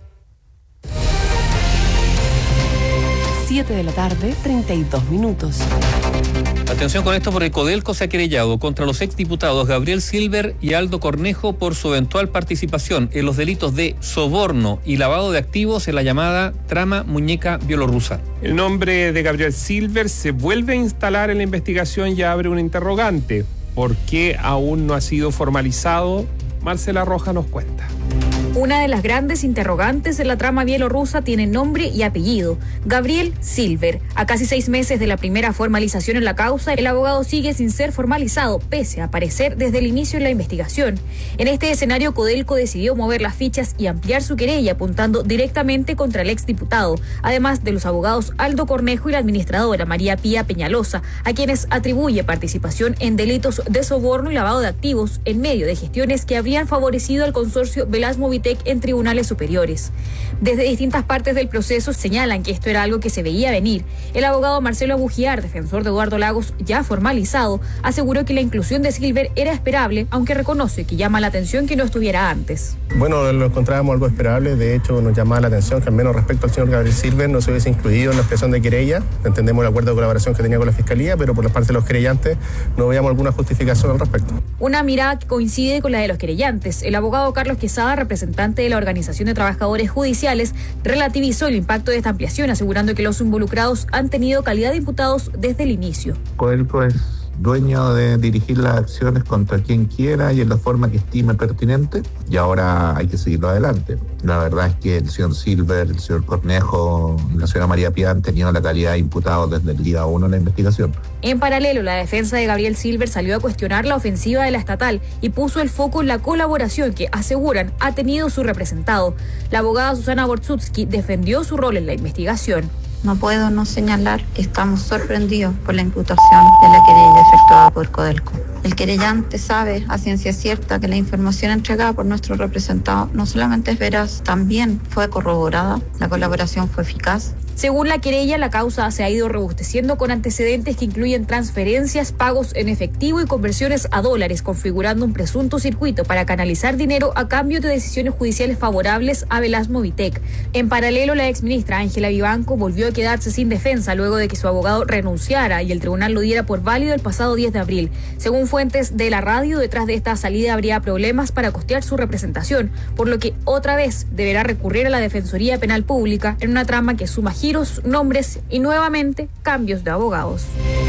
siete de la tarde, treinta y dos minutos. Atención con esto porque Codelco se ha querellado contra los exdiputados Gabriel Silver y Aldo Cornejo por su eventual participación en los delitos de soborno y lavado de activos en la llamada trama muñeca bielorrusa. El nombre de Gabriel Silver se vuelve a instalar en la investigación y abre un interrogante. ¿Por qué aún no ha sido formalizado? Marcela Roja nos cuenta. Una de las grandes interrogantes de la trama bielorrusa tiene nombre y apellido: Gabriel Silver. A casi seis meses de la primera formalización en la causa, el abogado sigue sin ser formalizado, pese a aparecer desde el inicio en la investigación. En este escenario, Codelco decidió mover las fichas y ampliar su querella, apuntando directamente contra el exdiputado, además de los abogados Aldo Cornejo y la administradora María Pía Peñalosa, a quienes atribuye participación en delitos de soborno y lavado de activos en medio de gestiones que habrían favorecido al consorcio Velasmovitec en tribunales superiores. Desde distintas partes del proceso señalan que esto era algo que se veía venir. El abogado Marcelo Bugiar, defensor de Eduardo Lagos, ya formalizado, aseguró que la inclusión de Silver era esperable, aunque reconoce que llama la atención que no estuviera antes. Bueno, lo encontrábamos algo esperable. De hecho, nos llamaba la atención que al menos respecto al señor Gabriel Silver no se hubiese incluido en la expresión de querella. Entendemos el acuerdo de colaboración que tenía con la Fiscalía, pero por la parte de los querellantes no veíamos alguna justificación al respecto. Una mirada que coincide con la de los querellantes. El abogado Carlos Quesada, representante representante de la Organización de Trabajadores Judiciales, relativizó el impacto de esta ampliación, asegurando que los involucrados han tenido calidad de imputados desde el inicio. Codelco es dueño de dirigir las acciones contra quien quiera y en la forma que estime pertinente, y ahora hay que seguirlo adelante. La verdad es que el señor Silver, el señor Cornejo, la señora María Pía han tenido la calidad de imputados desde el día uno en la investigación. En paralelo, la defensa de Gabriel Silver salió a cuestionar la ofensiva de la estatal y puso el foco en la colaboración que, aseguran, ha tenido su representado. La abogada Susana Bortzutsky defendió su rol en la investigación. No puedo no señalar que estamos sorprendidos por la imputación de la querella efectuada por Codelco. El querellante sabe a ciencia cierta que la información entregada por nuestro representado no solamente es veraz, también fue corroborada, la colaboración fue eficaz. Según la querella, la causa se ha ido robusteciendo con antecedentes que incluyen transferencias, pagos en efectivo y conversiones a dólares, configurando un presunto circuito para canalizar dinero a cambio de decisiones judiciales favorables a Velasmo Vitec. En paralelo, la exministra Ángela Vivanco volvió a quedarse sin defensa luego de que su abogado renunciara y el tribunal lo diera por válido el pasado diez de abril. Según fuentes de la radio, detrás de esta salida habría problemas para costear su representación, por lo que otra vez deberá recurrir a la Defensoría Penal Pública en una trama que suma giros, nombres y nuevamente cambios de abogados.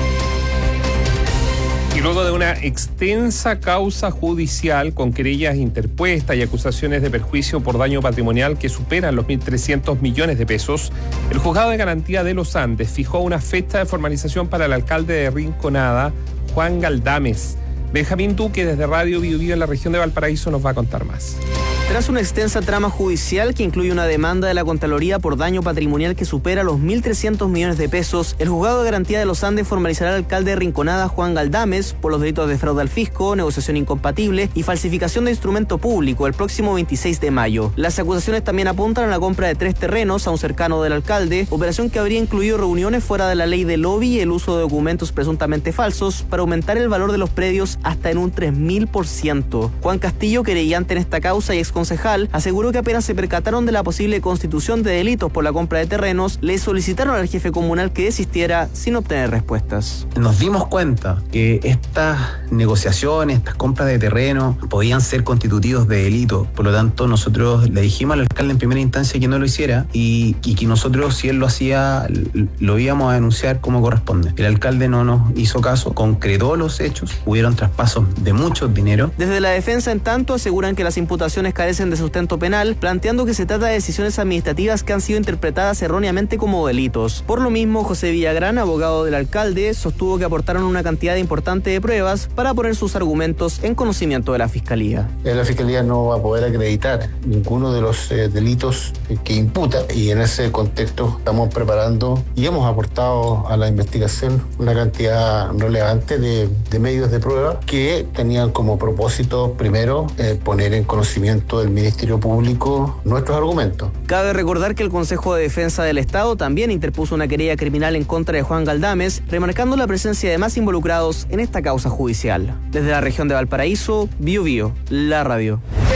Y luego de una extensa causa judicial con querellas interpuestas y acusaciones de perjuicio por daño patrimonial que superan los mil trescientos millones de pesos, el Juzgado de Garantía de los Andes fijó una fecha de formalización para el alcalde de Rinconada, Juan Galdames. Benjamín Duque, desde Radio Bio Bio en la región de Valparaíso, nos va a contar más. Tras una extensa trama judicial que incluye una demanda de la Contraloría por daño patrimonial que supera los mil trescientos millones de pesos, el Juzgado de Garantía de los Andes formalizará al alcalde de Rinconada, Juan Galdames, por los delitos de fraude al fisco, negociación incompatible y falsificación de instrumento público el próximo veintiséis de mayo. Las acusaciones también apuntan a la compra de tres terrenos a un cercano del alcalde, operación que habría incluido reuniones fuera de la ley de lobby y el uso de documentos presuntamente falsos para aumentar el valor de los predios hasta en un tres mil por ciento. Juan Castillo, querellante en esta causa y exconcejal, aseguró que apenas se percataron de la posible constitución de delitos por la compra de terrenos, le solicitaron al jefe comunal que desistiera sin obtener respuestas. Nos dimos cuenta que estas negociaciones, estas compras de terreno podían ser constitutivos de delito. Por lo tanto, nosotros le dijimos al alcalde en primera instancia que no lo hiciera y, y que nosotros, si él lo hacía, lo íbamos a denunciar como corresponde. El alcalde no nos hizo caso, concretó los hechos, hubieron traspasos de mucho dinero. Desde la defensa, en tanto, aseguran que las imputaciones carecen de sustento penal, planteando que se trata de decisiones administrativas que han sido interpretadas erróneamente como delitos. Por lo mismo, José Villagrán, abogado del alcalde, sostuvo que aportaron una cantidad importante de pruebas para poner sus argumentos en conocimiento de la Fiscalía. La Fiscalía no va a poder acreditar ninguno de los eh, delitos que imputa, y en ese contexto estamos preparando y hemos aportado a la investigación una cantidad relevante de, de medios de prueba que tenían como propósito, primero, eh, poner en conocimiento del Ministerio Público nuestros argumentos. Cabe recordar que el Consejo de Defensa del Estado también interpuso una querella criminal en contra de Juan Galdames, remarcando la presencia de más involucrados en esta causa judicial. Desde la región de Valparaíso, Bio Bio, la radio.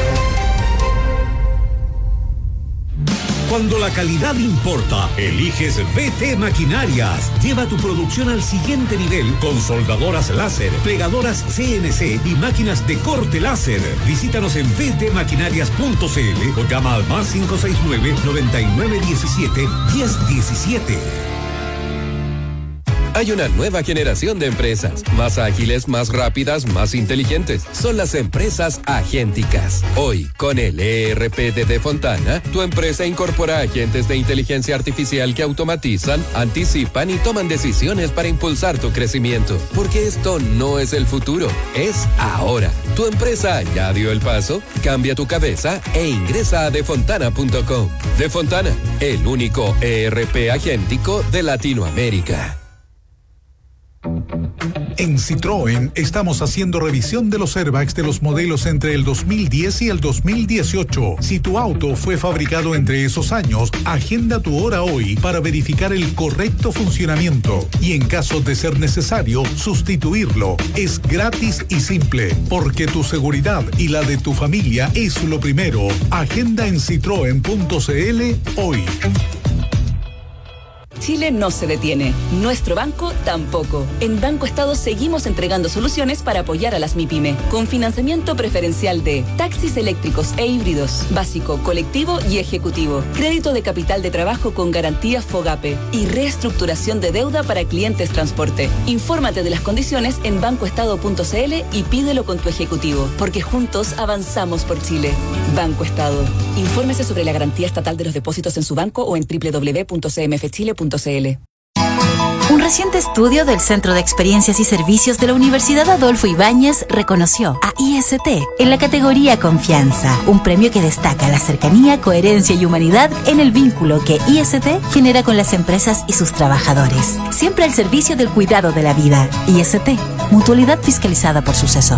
Cuando la calidad importa, eliges V T Maquinarias. Lleva tu producción al siguiente nivel con soldadoras láser, pegadoras C N C y máquinas de corte láser. Visítanos en v t maquinarias punto c l o llama al más cinco seis nueve, noventa y nueve diecisiete, diez diecisiete. Hay una nueva generación de empresas, más ágiles, más rápidas, más inteligentes. Son las empresas agénticas. Hoy, con el E R P de De Fontana, tu empresa incorpora agentes de inteligencia artificial que automatizan, anticipan y toman decisiones para impulsar tu crecimiento. Porque esto no es el futuro, es ahora. Tu empresa ya dio el paso, cambia tu cabeza e ingresa a defontana punto com. De Fontana, el único E R P agéntico de Latinoamérica. En Citroën estamos haciendo revisión de los airbags de los modelos entre el dos mil diez y el dos mil dieciocho. Si tu auto fue fabricado entre esos años, agenda tu hora hoy para verificar el correcto funcionamiento y, en caso de ser necesario, sustituirlo. Es gratis y simple, porque tu seguridad y la de tu familia es lo primero. Agenda en citroen punto c l hoy. Chile no se detiene. Nuestro banco tampoco. En Banco Estado seguimos entregando soluciones para apoyar a las MIPYME, con financiamiento preferencial de taxis eléctricos e híbridos, básico, colectivo y ejecutivo, crédito de capital de trabajo con garantía FOGAPE y reestructuración de deuda para clientes transporte. Infórmate de las condiciones en bancoestado punto c l y pídelo con tu ejecutivo, porque juntos avanzamos por Chile. Banco Estado. Infórmese sobre la garantía estatal de los depósitos en su banco o en doble u doble u doble u punto c m f chile punto c l. Un reciente estudio del Centro de Experiencias y Servicios de la Universidad Adolfo Ibáñez reconoció a I S T en la categoría Confianza, un premio que destaca la cercanía, coherencia y humanidad en el vínculo que I S T genera con las empresas y sus trabajadores, siempre al servicio del cuidado de la vida. I S T, mutualidad fiscalizada por Suceso.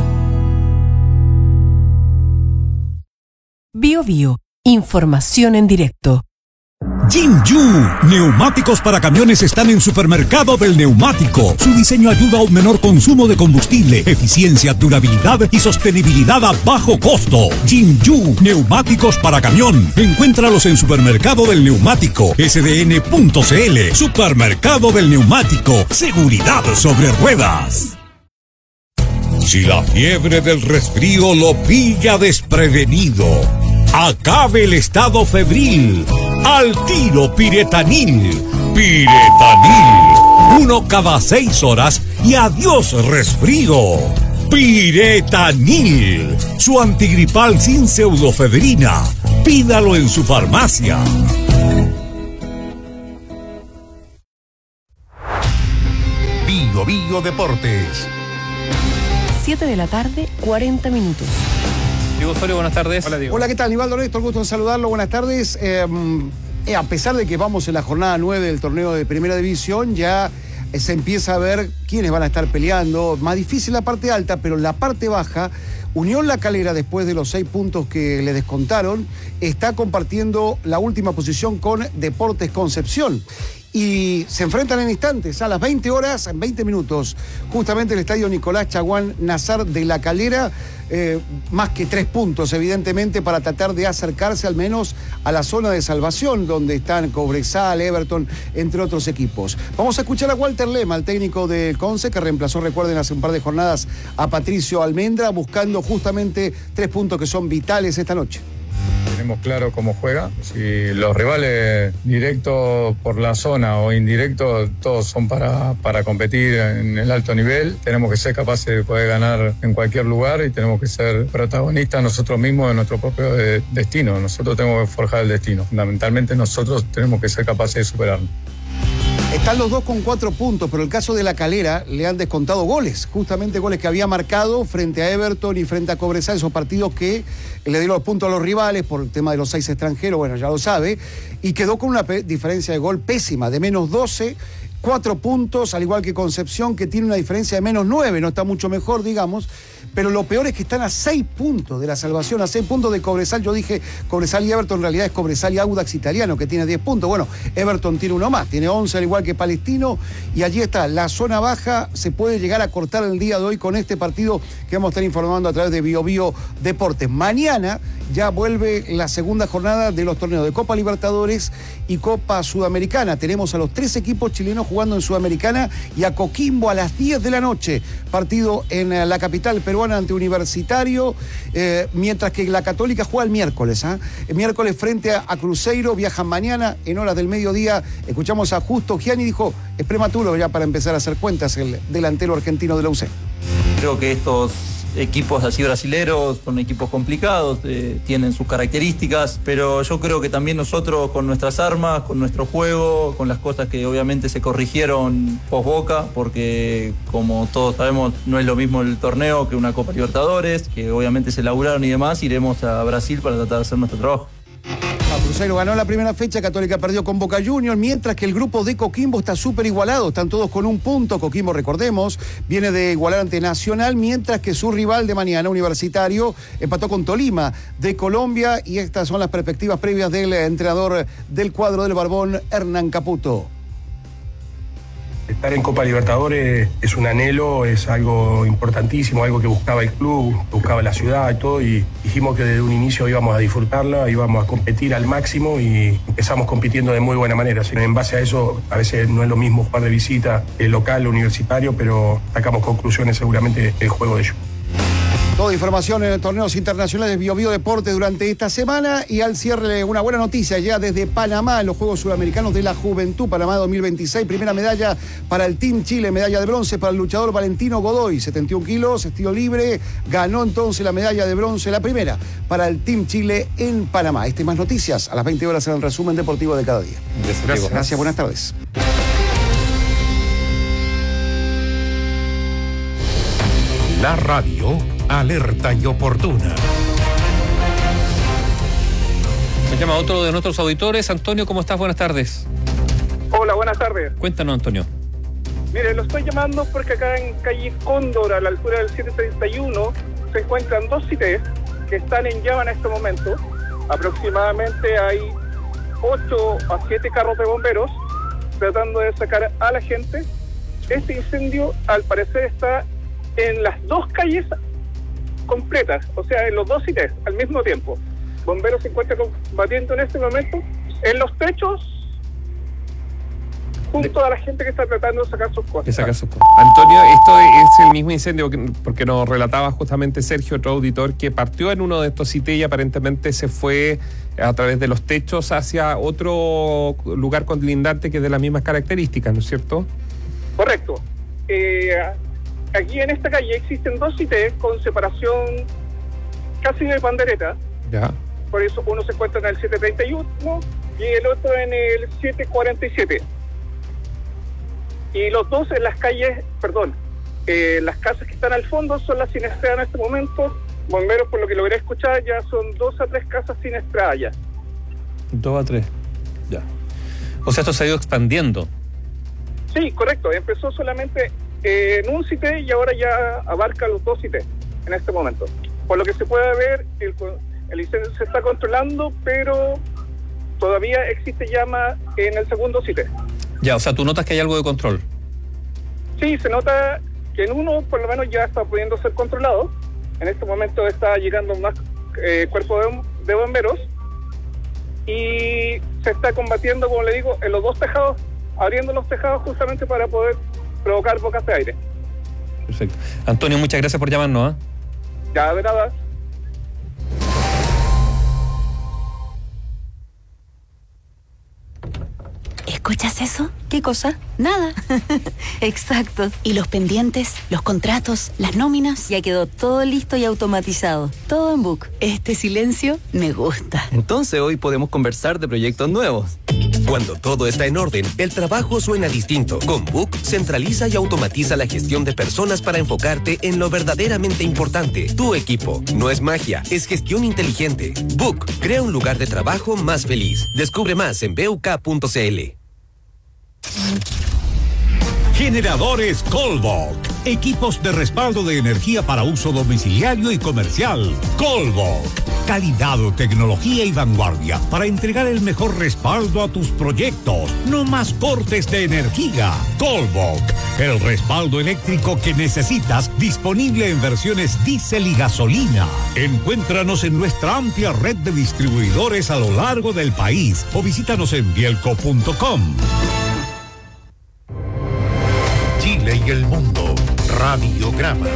Bio Bio, información en directo. Jinju, neumáticos para camiones están en Supermercado del Neumático. Su diseño ayuda a un menor consumo de combustible, eficiencia, durabilidad y sostenibilidad a bajo costo. Jinju, neumáticos para camión. Encuéntralos en Supermercado del Neumático, s d n punto c l. Supermercado del Neumático, seguridad sobre ruedas. Si la fiebre del resfrío lo pilla desprevenido, acabe el estado febril. Al tiro Piretanil. Piretanil. Uno cada seis horas y adiós resfrío. Piretanil. Su antigripal sin pseudofebrina. Pídalo en su farmacia. Bio Bio Deportes. siete de la tarde, cuarenta minutos. Diego Osorio, buenas tardes. Hola, Diego. Hola, ¿qué tal? Nivaldo Néstor, gusto en saludarlo. Buenas tardes. Eh, eh, a pesar de que vamos en la jornada nueve del torneo de Primera División, ya eh, se empieza a ver quiénes van a estar peleando. Más difícil la parte alta, pero la parte baja, Unión La Calera, después de los seis puntos que le descontaron, está compartiendo la última posición con Deportes Concepción. Y se enfrentan en instantes, a las veinte horas, en veinte minutos, justamente el estadio Nicolás Chaguán Nazar de La Calera, eh, más que tres puntos, evidentemente, para tratar de acercarse al menos a la zona de salvación, donde están Cobresal, Everton, entre otros equipos. Vamos a escuchar a Walter Lema, el técnico del Conce, que reemplazó, recuerden, hace un par de jornadas a Patricio Almendra, buscando justamente tres puntos que son vitales esta noche. Tenemos claro cómo juega. Si los rivales directos por la zona o indirectos, todos son para, para competir en el alto nivel. Tenemos que ser capaces de poder ganar en cualquier lugar y tenemos que ser protagonistas nosotros mismos de nuestro propio de, destino. Nosotros tenemos que forjar el destino. Fundamentalmente nosotros tenemos que ser capaces de superarnos. Están los dos con cuatro puntos, pero el caso de La Calera le han descontado goles, justamente goles que había marcado frente a Everton y frente a Cobresal, esos partidos que le dieron los puntos a los rivales por el tema de los seis extranjeros, bueno, ya lo sabe, y quedó con una diferencia de gol pésima, de menos doce, cuatro puntos, al igual que Concepción, que tiene una diferencia de menos nueve, no está mucho mejor, digamos, pero lo peor es que están a seis puntos de la salvación, a seis puntos de Cobresal. Yo dije Cobresal y Everton, en realidad es Cobresal y Audax Italiano, que tiene diez puntos. Bueno, Everton tiene uno más, tiene once, al igual que Palestino, y allí está, la zona baja se puede llegar a cortar el día de hoy con este partido que vamos a estar informando a través de Bio Bio Deportes. Mañana ya vuelve la segunda jornada de los torneos de Copa Libertadores y Copa Sudamericana. Tenemos a los tres equipos chilenos jugando en Sudamericana y a Coquimbo a las diez de la noche. Partido en la capital peruana ante Universitario, eh, mientras que la Católica juega el miércoles. ¿eh? El miércoles frente a, a Cruzeiro, viajan mañana en horas del mediodía. Escuchamos a Justo Gianni, dijo, es prematuro ya para empezar a hacer cuentas el delantero argentino de la U C. Creo que estos equipos así brasileros son equipos complicados, eh, tienen sus características, pero yo creo que también nosotros con nuestras armas, con nuestro juego, con las cosas que obviamente se corrigieron post Boca, porque como todos sabemos no es lo mismo el torneo que una Copa Libertadores, que obviamente se laburaron y demás, iremos a Brasil para tratar de hacer nuestro trabajo. Cruzeiro ganó la primera fecha, Católica perdió con Boca Juniors, mientras que el grupo de Coquimbo está súper igualado, están todos con un punto. Coquimbo, recordemos, viene de igualar ante Nacional, mientras que su rival de mañana, Universitario, empató con Tolima de Colombia, y estas son las perspectivas previas del entrenador del cuadro del Barbón, Hernán Caputo. Estar en Copa Libertadores es un anhelo, es algo importantísimo, algo que buscaba el club, buscaba la ciudad y todo, y dijimos que desde un inicio íbamos a disfrutarla, íbamos a competir al máximo y empezamos compitiendo de muy buena manera. Así que en base a eso, a veces no es lo mismo jugar de visita, el local, universitario, pero sacamos conclusiones seguramente del juego de ellos. Toda información en torneos internacionales de Bio Bio Deporte durante esta semana, y al cierre una buena noticia ya desde Panamá en los Juegos Sudamericanos de la Juventud Panamá dos mil veintiséis. Primera medalla para el Team Chile, medalla de bronce para el luchador Valentino Godoy, setenta y un kilos, estilo libre, ganó entonces la medalla de bronce, la primera para el Team Chile en Panamá. Este y más noticias a las veinte horas en el resumen deportivo de cada día. Gracias. Gracias, Gracias buenas tardes. La radio alerta y oportuna. Nos llama otro de nuestros auditores. Antonio, ¿cómo estás? Buenas tardes. Hola, buenas tardes. Cuéntanos, Antonio. Mire, lo estoy llamando porque acá en calle Cóndor, a la altura del siete treinta y uno, se encuentran dos C I T E S que están en llama en este momento. Aproximadamente hay ocho a siete carros de bomberos tratando de sacar a la gente. Este incendio, al parecer, está en las dos calles completas, o sea, en los dos C I T E S al mismo tiempo. Bomberos se encuentran combatiendo en este momento en los techos junto a la gente que está tratando de sacar sus cosas. De sacar sus cosas. Antonio, esto es el mismo incendio que, porque nos relataba justamente Sergio, otro auditor, que partió en uno de estos C I T E y aparentemente se fue a través de los techos hacia otro lugar colindante que es de las mismas características, ¿no es cierto? Correcto. Eh, aquí en esta calle existen dos C I T E con separación casi de pandereta. Ya. Por eso uno se encuentra en el siete treinta y uno y el otro en el siete cuarenta y siete. Y los dos en las calles, perdón, eh, las casas que están al fondo son las siniestradas en este momento. Bomberos, por lo que logré escuchar, ya son dos a tres casas siniestradas ya. Dos a tres, ya. O sea, esto se ha ido expandiendo. Sí, correcto. Empezó solamente eh, en un C I T E y ahora ya abarca los dos C I T E en este momento. Por lo que se puede ver, el, el incendio se está controlando, pero todavía existe llama en el segundo C I T E. Ya, o sea, ¿tú notas que hay algo de control? Sí, se nota que en uno por lo menos ya está pudiendo ser controlado. En este momento está llegando más eh, cuerpo de, de bomberos y se está combatiendo, como le digo, en los dos tejados, abriendo los tejados justamente para poder provocar bocas de aire. Perfecto. Antonio, muchas gracias por llamarnos, ¿eh? Ya, de nada. ¿Escuchas eso? ¿Qué cosa? Nada. Exacto. ¿Y los pendientes, los contratos, las nóminas? Ya quedó todo listo y automatizado. Todo en Book. Este silencio me gusta. Entonces hoy podemos conversar de proyectos nuevos. Cuando todo está en orden, el trabajo suena distinto. Con Book, centraliza y automatiza la gestión de personas para enfocarte en lo verdaderamente importante. Tu equipo. No es magia, es gestión inteligente. Book, crea un lugar de trabajo más feliz. Descubre más en b u k punto c l. Generadores Colbok. Equipos de respaldo de energía para uso domiciliario y comercial. Colbok. Calidad, tecnología y vanguardia para entregar el mejor respaldo a tus proyectos. No más cortes de energía. Colbok. El respaldo eléctrico que necesitas, disponible en versiones diésel y gasolina. Encuéntranos en nuestra amplia red de distribuidores a lo largo del país o visítanos en bielco punto com. Chile y el mundo. Radiograma.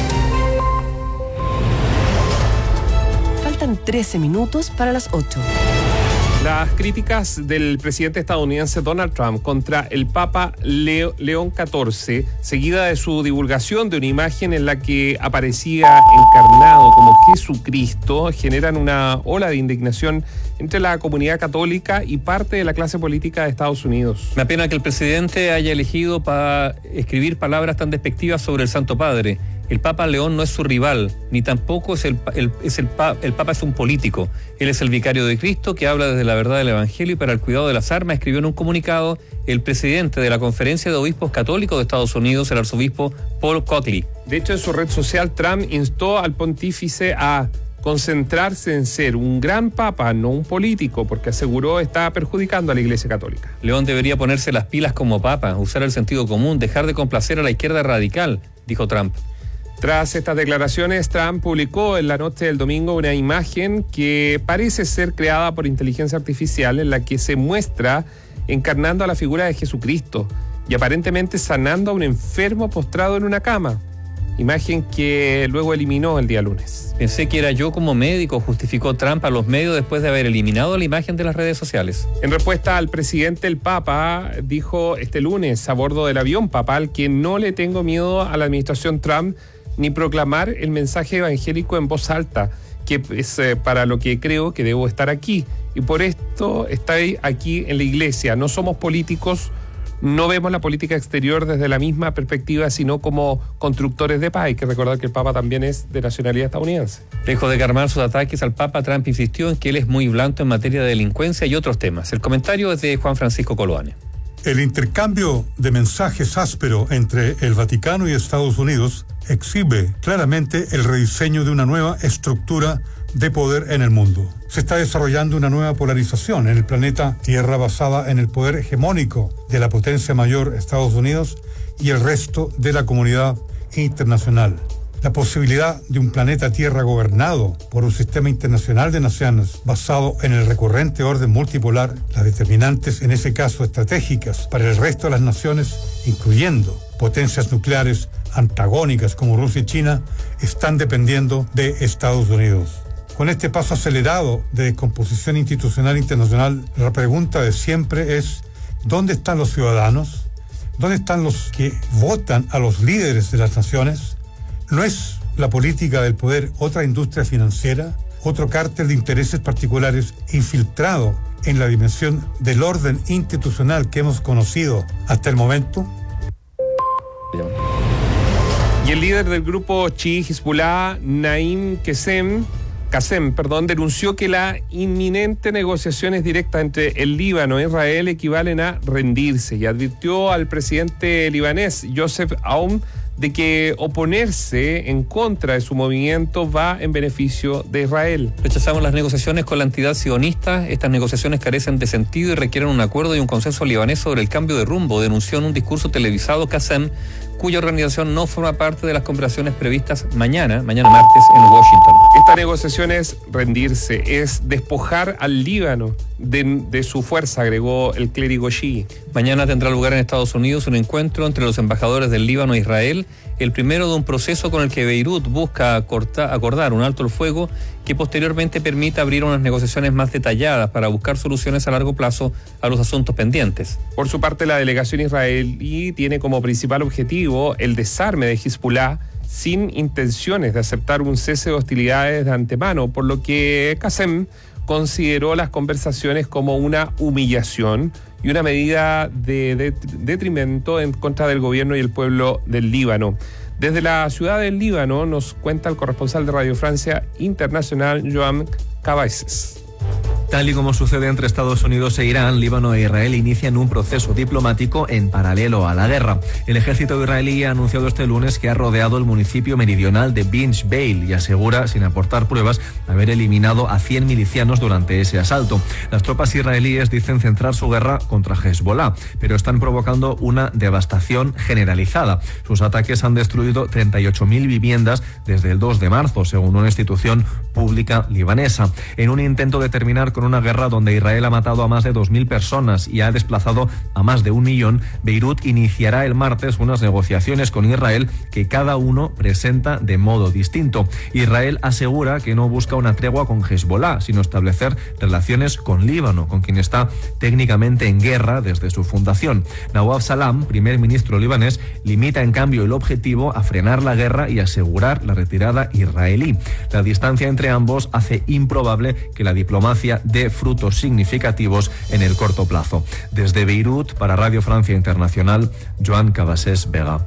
Faltan trece minutos para las ocho. Las críticas del presidente estadounidense Donald Trump contra el Papa Leo, León catorce, seguida de su divulgación de una imagen en la que aparecía encarnado como Jesucristo, generan una ola de indignación entre la comunidad católica y parte de la clase política de Estados Unidos. Me apena que el presidente haya elegido para escribir palabras tan despectivas sobre el Santo Padre. El Papa León no es su rival, ni tampoco es el, el, es el, el Papa es un político. Él es el vicario de Cristo que habla desde la verdad del Evangelio y para el cuidado de las armas, escribió en un comunicado el presidente de la Conferencia de Obispos Católicos de Estados Unidos, el arzobispo Paul Coakley. De hecho, en su red social, Trump instó al pontífice a concentrarse en ser un gran papa, no un político, porque aseguró está perjudicando a la Iglesia Católica. León debería ponerse las pilas como papa, usar el sentido común, dejar de complacer a la izquierda radical, dijo Trump. Tras estas declaraciones, Trump publicó en la noche del domingo una imagen que parece ser creada por inteligencia artificial en la que se muestra encarnando a la figura de Jesucristo y aparentemente sanando a un enfermo postrado en una cama. Imagen que luego eliminó el día lunes. Pensé que era yo como médico, justificó Trump a los medios después de haber eliminado la imagen de las redes sociales. En respuesta al presidente, el Papa dijo este lunes a bordo del avión papal que no le tengo miedo a la administración Trump ni proclamar el mensaje evangélico en voz alta, que es eh, para lo que creo que debo estar aquí. Y por esto estoy aquí en la iglesia. No somos políticos, no vemos la política exterior desde la misma perspectiva, sino como constructores de paz. Hay que recordar que el Papa también es de nacionalidad estadounidense. Lejos de calmar sus ataques al Papa, Trump insistió en que él es muy blando en materia de delincuencia y otros temas. El comentario es de Juan Francisco Coloane. El intercambio de mensajes áspero entre el Vaticano y Estados Unidos exhibe claramente el rediseño de una nueva estructura de poder en el mundo. Se está desarrollando una nueva polarización en el planeta Tierra basada en el poder hegemónico de la potencia mayor Estados Unidos y el resto de la comunidad internacional. La posibilidad de un planeta Tierra gobernado por un sistema internacional de naciones basado en el recurrente orden multipolar, las determinantes en ese caso estratégicas para el resto de las naciones, incluyendo potencias nucleares antagónicas como Rusia y China, están dependiendo de Estados Unidos. Con este paso acelerado de descomposición institucional internacional, la pregunta de siempre es: ¿dónde están los ciudadanos? ¿Dónde están los que votan a los líderes de las naciones? ¿No es la política del poder otra industria financiera, otro cártel de intereses particulares infiltrado en la dimensión del orden institucional que hemos conocido hasta el momento? Y el líder del grupo chií Hezbollah, Naim Qassem, Qassem, perdón, denunció que las inminentes negociaciones directas entre el Líbano e Israel equivalen a rendirse y advirtió al presidente libanés, Joseph Aoun, de que oponerse en contra de su movimiento va en beneficio de Israel. Rechazamos las negociaciones con la entidad sionista. Estas negociaciones carecen de sentido y requieren un acuerdo y un consenso libanés sobre el cambio de rumbo, denunció en un discurso televisado Qassem, cuya organización no forma parte de las conversaciones previstas mañana, mañana martes, en Washington. Esta negociación es rendirse, es despojar al Líbano de, de su fuerza, agregó el clérigo chií. Mañana tendrá lugar en Estados Unidos un encuentro entre los embajadores del Líbano e Israel, el primero de un proceso con el que Beirut busca acortar, acordar un alto el fuego que posteriormente permita abrir unas negociaciones más detalladas para buscar soluciones a largo plazo a los asuntos pendientes. Por su parte, la delegación israelí tiene como principal objetivo el desarme de Hezbollah sin intenciones de aceptar un cese de hostilidades de antemano, por lo que Qassem consideró las conversaciones como una humillación y una medida de, de detrimento en contra del gobierno y el pueblo del Líbano. Desde la ciudad del Líbano nos cuenta el corresponsal de Radio Francia Internacional, Joan Cabaises. Tal y como sucede entre Estados Unidos e Irán, Líbano e Israel inician un proceso diplomático en paralelo a la guerra. El ejército israelí ha anunciado este lunes que ha rodeado el municipio meridional de Binj Beil y asegura, sin aportar pruebas, haber eliminado a cien milicianos durante ese asalto. Las tropas israelíes dicen centrar su guerra contra Hezbollah, pero están provocando una devastación generalizada. Sus ataques han destruido treinta y ocho mil viviendas desde el dos de marzo, según una institución pública libanesa. En un intento de terminar con una guerra donde Israel ha matado a más de dos mil personas y ha desplazado a más de un millón, Beirut iniciará el martes unas negociaciones con Israel que cada uno presenta de modo distinto. Israel asegura que no busca una tregua con Hezbollah, sino establecer relaciones con Líbano, con quien está técnicamente en guerra desde su fundación. Nawaf Salam, primer ministro libanés, limita en cambio el objetivo a frenar la guerra y asegurar la retirada israelí. La distancia entre ambos hace improbable que la diplomacia dé frutos significativos en el corto plazo. Desde Beirut, para Radio Francia Internacional, Joan Cabasés Vega.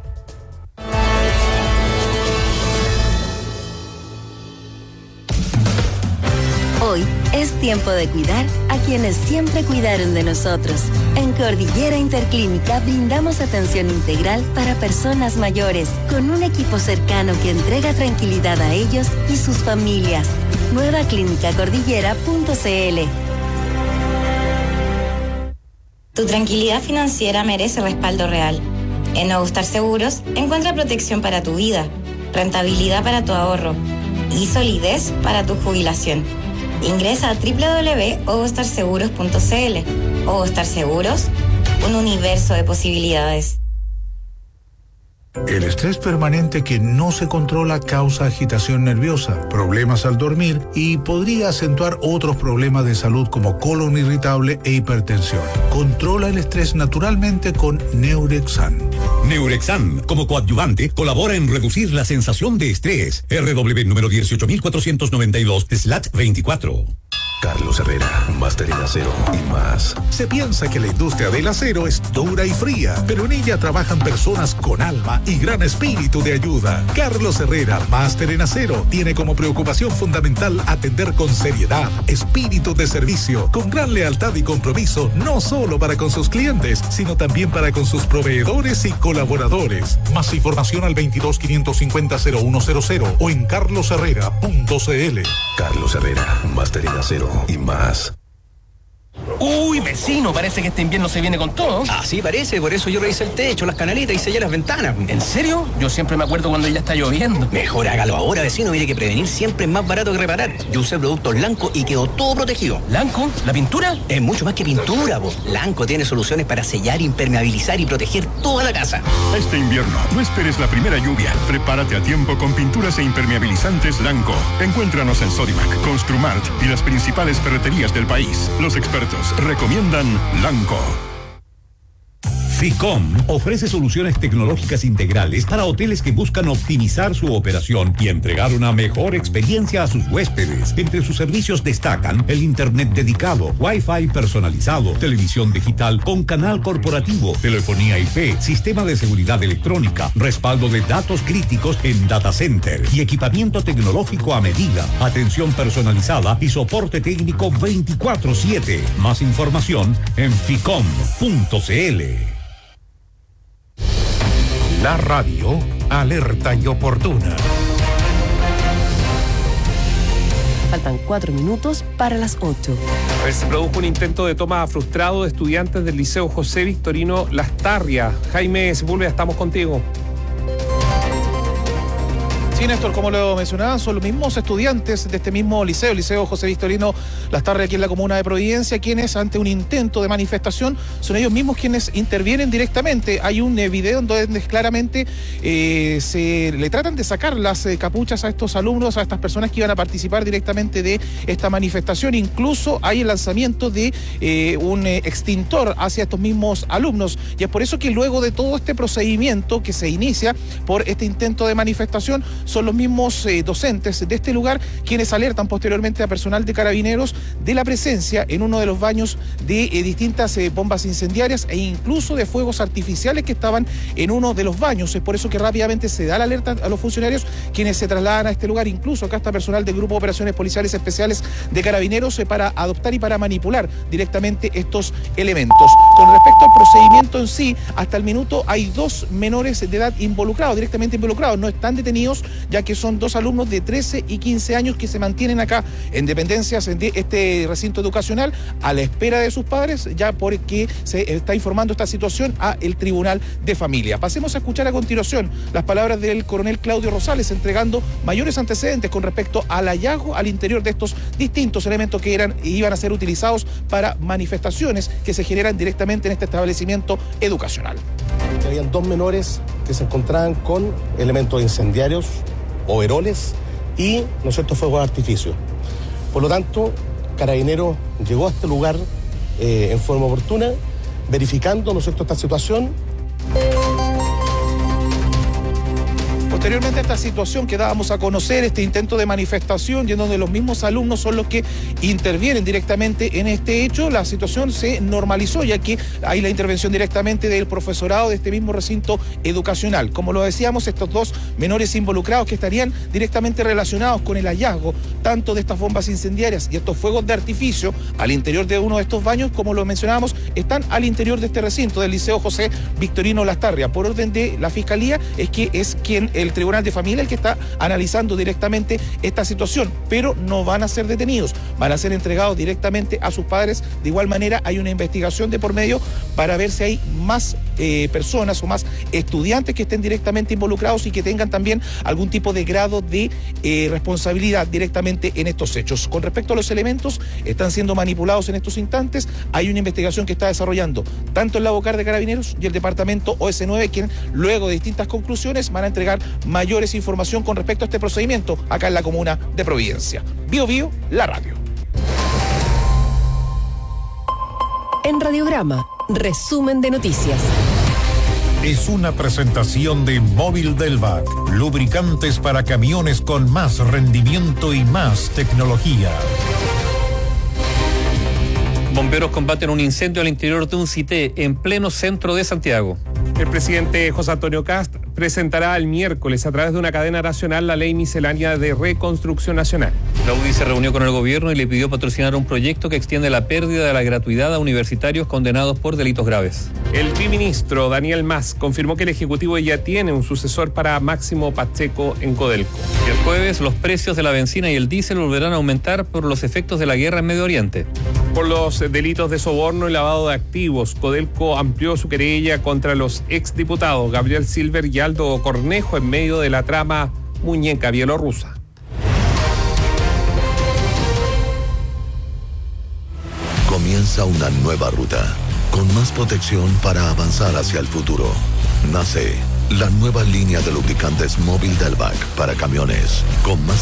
Hoy es tiempo de cuidar a quienes siempre cuidaron de nosotros. En Cordillera Interclínica brindamos atención integral para personas mayores, con un equipo cercano que entrega tranquilidad a ellos y sus familias. nueva clínica cordillera punto c l. Tu tranquilidad financiera merece respaldo real. En Nuevo Star Seguros encuentra protección para tu vida, rentabilidad para tu ahorro y solidez para tu jubilación. Ingresa a doble u doble u doble u punto ovostar seguros punto c l. Ovostar Seguros, un universo de posibilidades. El estrés permanente que no se controla causa agitación nerviosa, problemas al dormir y podría acentuar otros problemas de salud como colon irritable e hipertensión. Controla el estrés naturalmente con Neurexan. Neurexan, como coadyuvante, colabora en reducir la sensación de estrés. R W número dieciocho mil cuatrocientos noventa y dos slash veinticuatro. Carlos Herrera, máster en acero y más. Se piensa que la industria del acero es dura y fría, pero en ella trabajan personas con alma y gran espíritu de ayuda. Carlos Herrera, máster en acero, tiene como preocupación fundamental atender con seriedad, espíritu de servicio, con gran lealtad y compromiso, no solo para con sus clientes, sino también para con sus proveedores y colaboradores. Más información al veintidós quinientos cincuenta cero uno cero cero o en carlos herrera punto c l. Carlos Herrera, máster en acero y más. Uy, vecino, parece que este invierno se viene con todo. Así parece, por eso yo revisé el techo, las canaletas y sellé las ventanas. ¿En serio? Yo siempre me acuerdo cuando ya está lloviendo. Mejor hágalo ahora, vecino, mire que prevenir siempre es más barato que reparar. Yo usé productos Lanco y quedó todo protegido. ¿Lanco? ¿La pintura? Es mucho más que pintura, vos. Lanco tiene soluciones para sellar, impermeabilizar y proteger toda la casa. Este invierno, no esperes la primera lluvia. Prepárate a tiempo con pinturas e impermeabilizantes Lanco. Encuéntranos en Sodimac, Construmart y las principales ferreterías del país. Los expertos recomiendan Lanco. FICOM ofrece soluciones tecnológicas integrales para hoteles que buscan optimizar su operación y entregar una mejor experiencia a sus huéspedes. Entre sus servicios destacan el internet dedicado, Wi-Fi personalizado, televisión digital con canal corporativo, telefonía I P, sistema de seguridad electrónica, respaldo de datos críticos en data center y equipamiento tecnológico a medida, atención personalizada y soporte técnico veinticuatro siete. Más información en ficom punto c l. La radio alerta y oportuna. Faltan cuatro minutos para las ocho. A ver, se produjo un intento de toma frustrado de estudiantes del Liceo José Victorino Lastarria. Jaime Sepúlveda, estamos contigo. Sí, Néstor, como lo mencionaban, son los mismos estudiantes de este mismo liceo, Liceo José Victorino Lastarria, aquí en la comuna de Providencia, quienes ante un intento de manifestación son ellos mismos quienes intervienen directamente. Hay un eh, video en donde claramente eh, se le tratan de sacar las eh, capuchas a estos alumnos, a estas personas que iban a participar directamente de esta manifestación. Incluso hay el lanzamiento de eh, un eh, extintor hacia estos mismos alumnos. Y es por eso que luego de todo este procedimiento que se inicia por este intento de manifestación, son los mismos eh, docentes de este lugar quienes alertan posteriormente a personal de Carabineros de la presencia en uno de los baños de eh, distintas eh, bombas incendiarias e incluso de fuegos artificiales que estaban en uno de los baños. Es por eso que rápidamente se da la alerta a los funcionarios quienes se trasladan a este lugar. Incluso acá está personal del Grupo de Operaciones Policiales Especiales de Carabineros eh, para adoptar y para manipular directamente estos elementos. Con respecto al procedimiento en sí, hasta el minuto hay dos menores de edad involucrados, directamente involucrados. No están detenidos, ya que son dos alumnos de trece y quince años que se mantienen acá en dependencias de este recinto educacional a la espera de sus padres, ya porque se está informando esta situación a el Tribunal de Familia. Pasemos a escuchar a continuación las palabras del coronel Claudio Rosales, entregando mayores antecedentes con respecto al hallazgo al interior de estos distintos elementos que eran iban a ser utilizados para manifestaciones que se generan directamente en este establecimiento educacional. Habían dos menores que se encontraban con elementos incendiarios, overoles y, ¿no es cierto?, fuegos de artificio. Por lo tanto, Carabineros llegó a este lugar eh, en forma oportuna, verificando, ¿no es cierto?, esta situación. Posteriormente a esta situación que dábamos a conocer, este intento de manifestación y en donde los mismos alumnos son los que intervienen directamente en este hecho, la situación se normalizó ya que hay la intervención directamente del profesorado de este mismo recinto educacional. Como lo decíamos, estos dos menores involucrados que estarían directamente relacionados con el hallazgo tanto de estas bombas incendiarias y estos fuegos de artificio al interior de uno de estos baños, como lo mencionábamos, están al interior de este recinto del Liceo José Victorino Lastarria. Por orden de la Fiscalía es que es quien quien el Tribunal de Familia el que está analizando directamente esta situación, pero no van a ser detenidos, van a ser entregados directamente a sus padres. De igual manera hay una investigación de por medio para ver si hay más eh, personas o más estudiantes que estén directamente involucrados y que tengan también algún tipo de grado de eh, responsabilidad directamente en estos hechos. Con respecto a los elementos, están siendo manipulados en estos instantes, hay una investigación que está desarrollando tanto el Labocar de Carabineros y el departamento O S nueve, quien luego de distintas conclusiones van a entregar mayores información con respecto a este procedimiento acá en la comuna de Providencia. Bio Bio, la radio. En Radiograma, resumen de noticias. Es una presentación de Móvil Delvac, lubricantes para camiones con más rendimiento y más tecnología. Bomberos combaten un incendio al interior de un cité en pleno centro de Santiago. El presidente José Antonio Kast presentará el miércoles a través de una cadena nacional la ley miscelánea de reconstrucción nacional. La U D I se reunió con el gobierno y le pidió patrocinar un proyecto que extiende la pérdida de la gratuidad a universitarios condenados por delitos graves. El viceministro Daniel Mas confirmó que el Ejecutivo ya tiene un sucesor para Máximo Pacheco en Codelco. El jueves los precios de la benzina y el diésel volverán a aumentar por los efectos de la guerra en Medio Oriente. Por los delitos de soborno y lavado de activos, Codelco amplió su querella contra los exdiputados Gabriel Silver y Aldo Cornejo en medio de la trama Muñeca Bielorrusa. Comienza una nueva ruta, con más protección para avanzar hacia el futuro. Nace la nueva línea de lubricantes Móvil Delvac para camiones, con más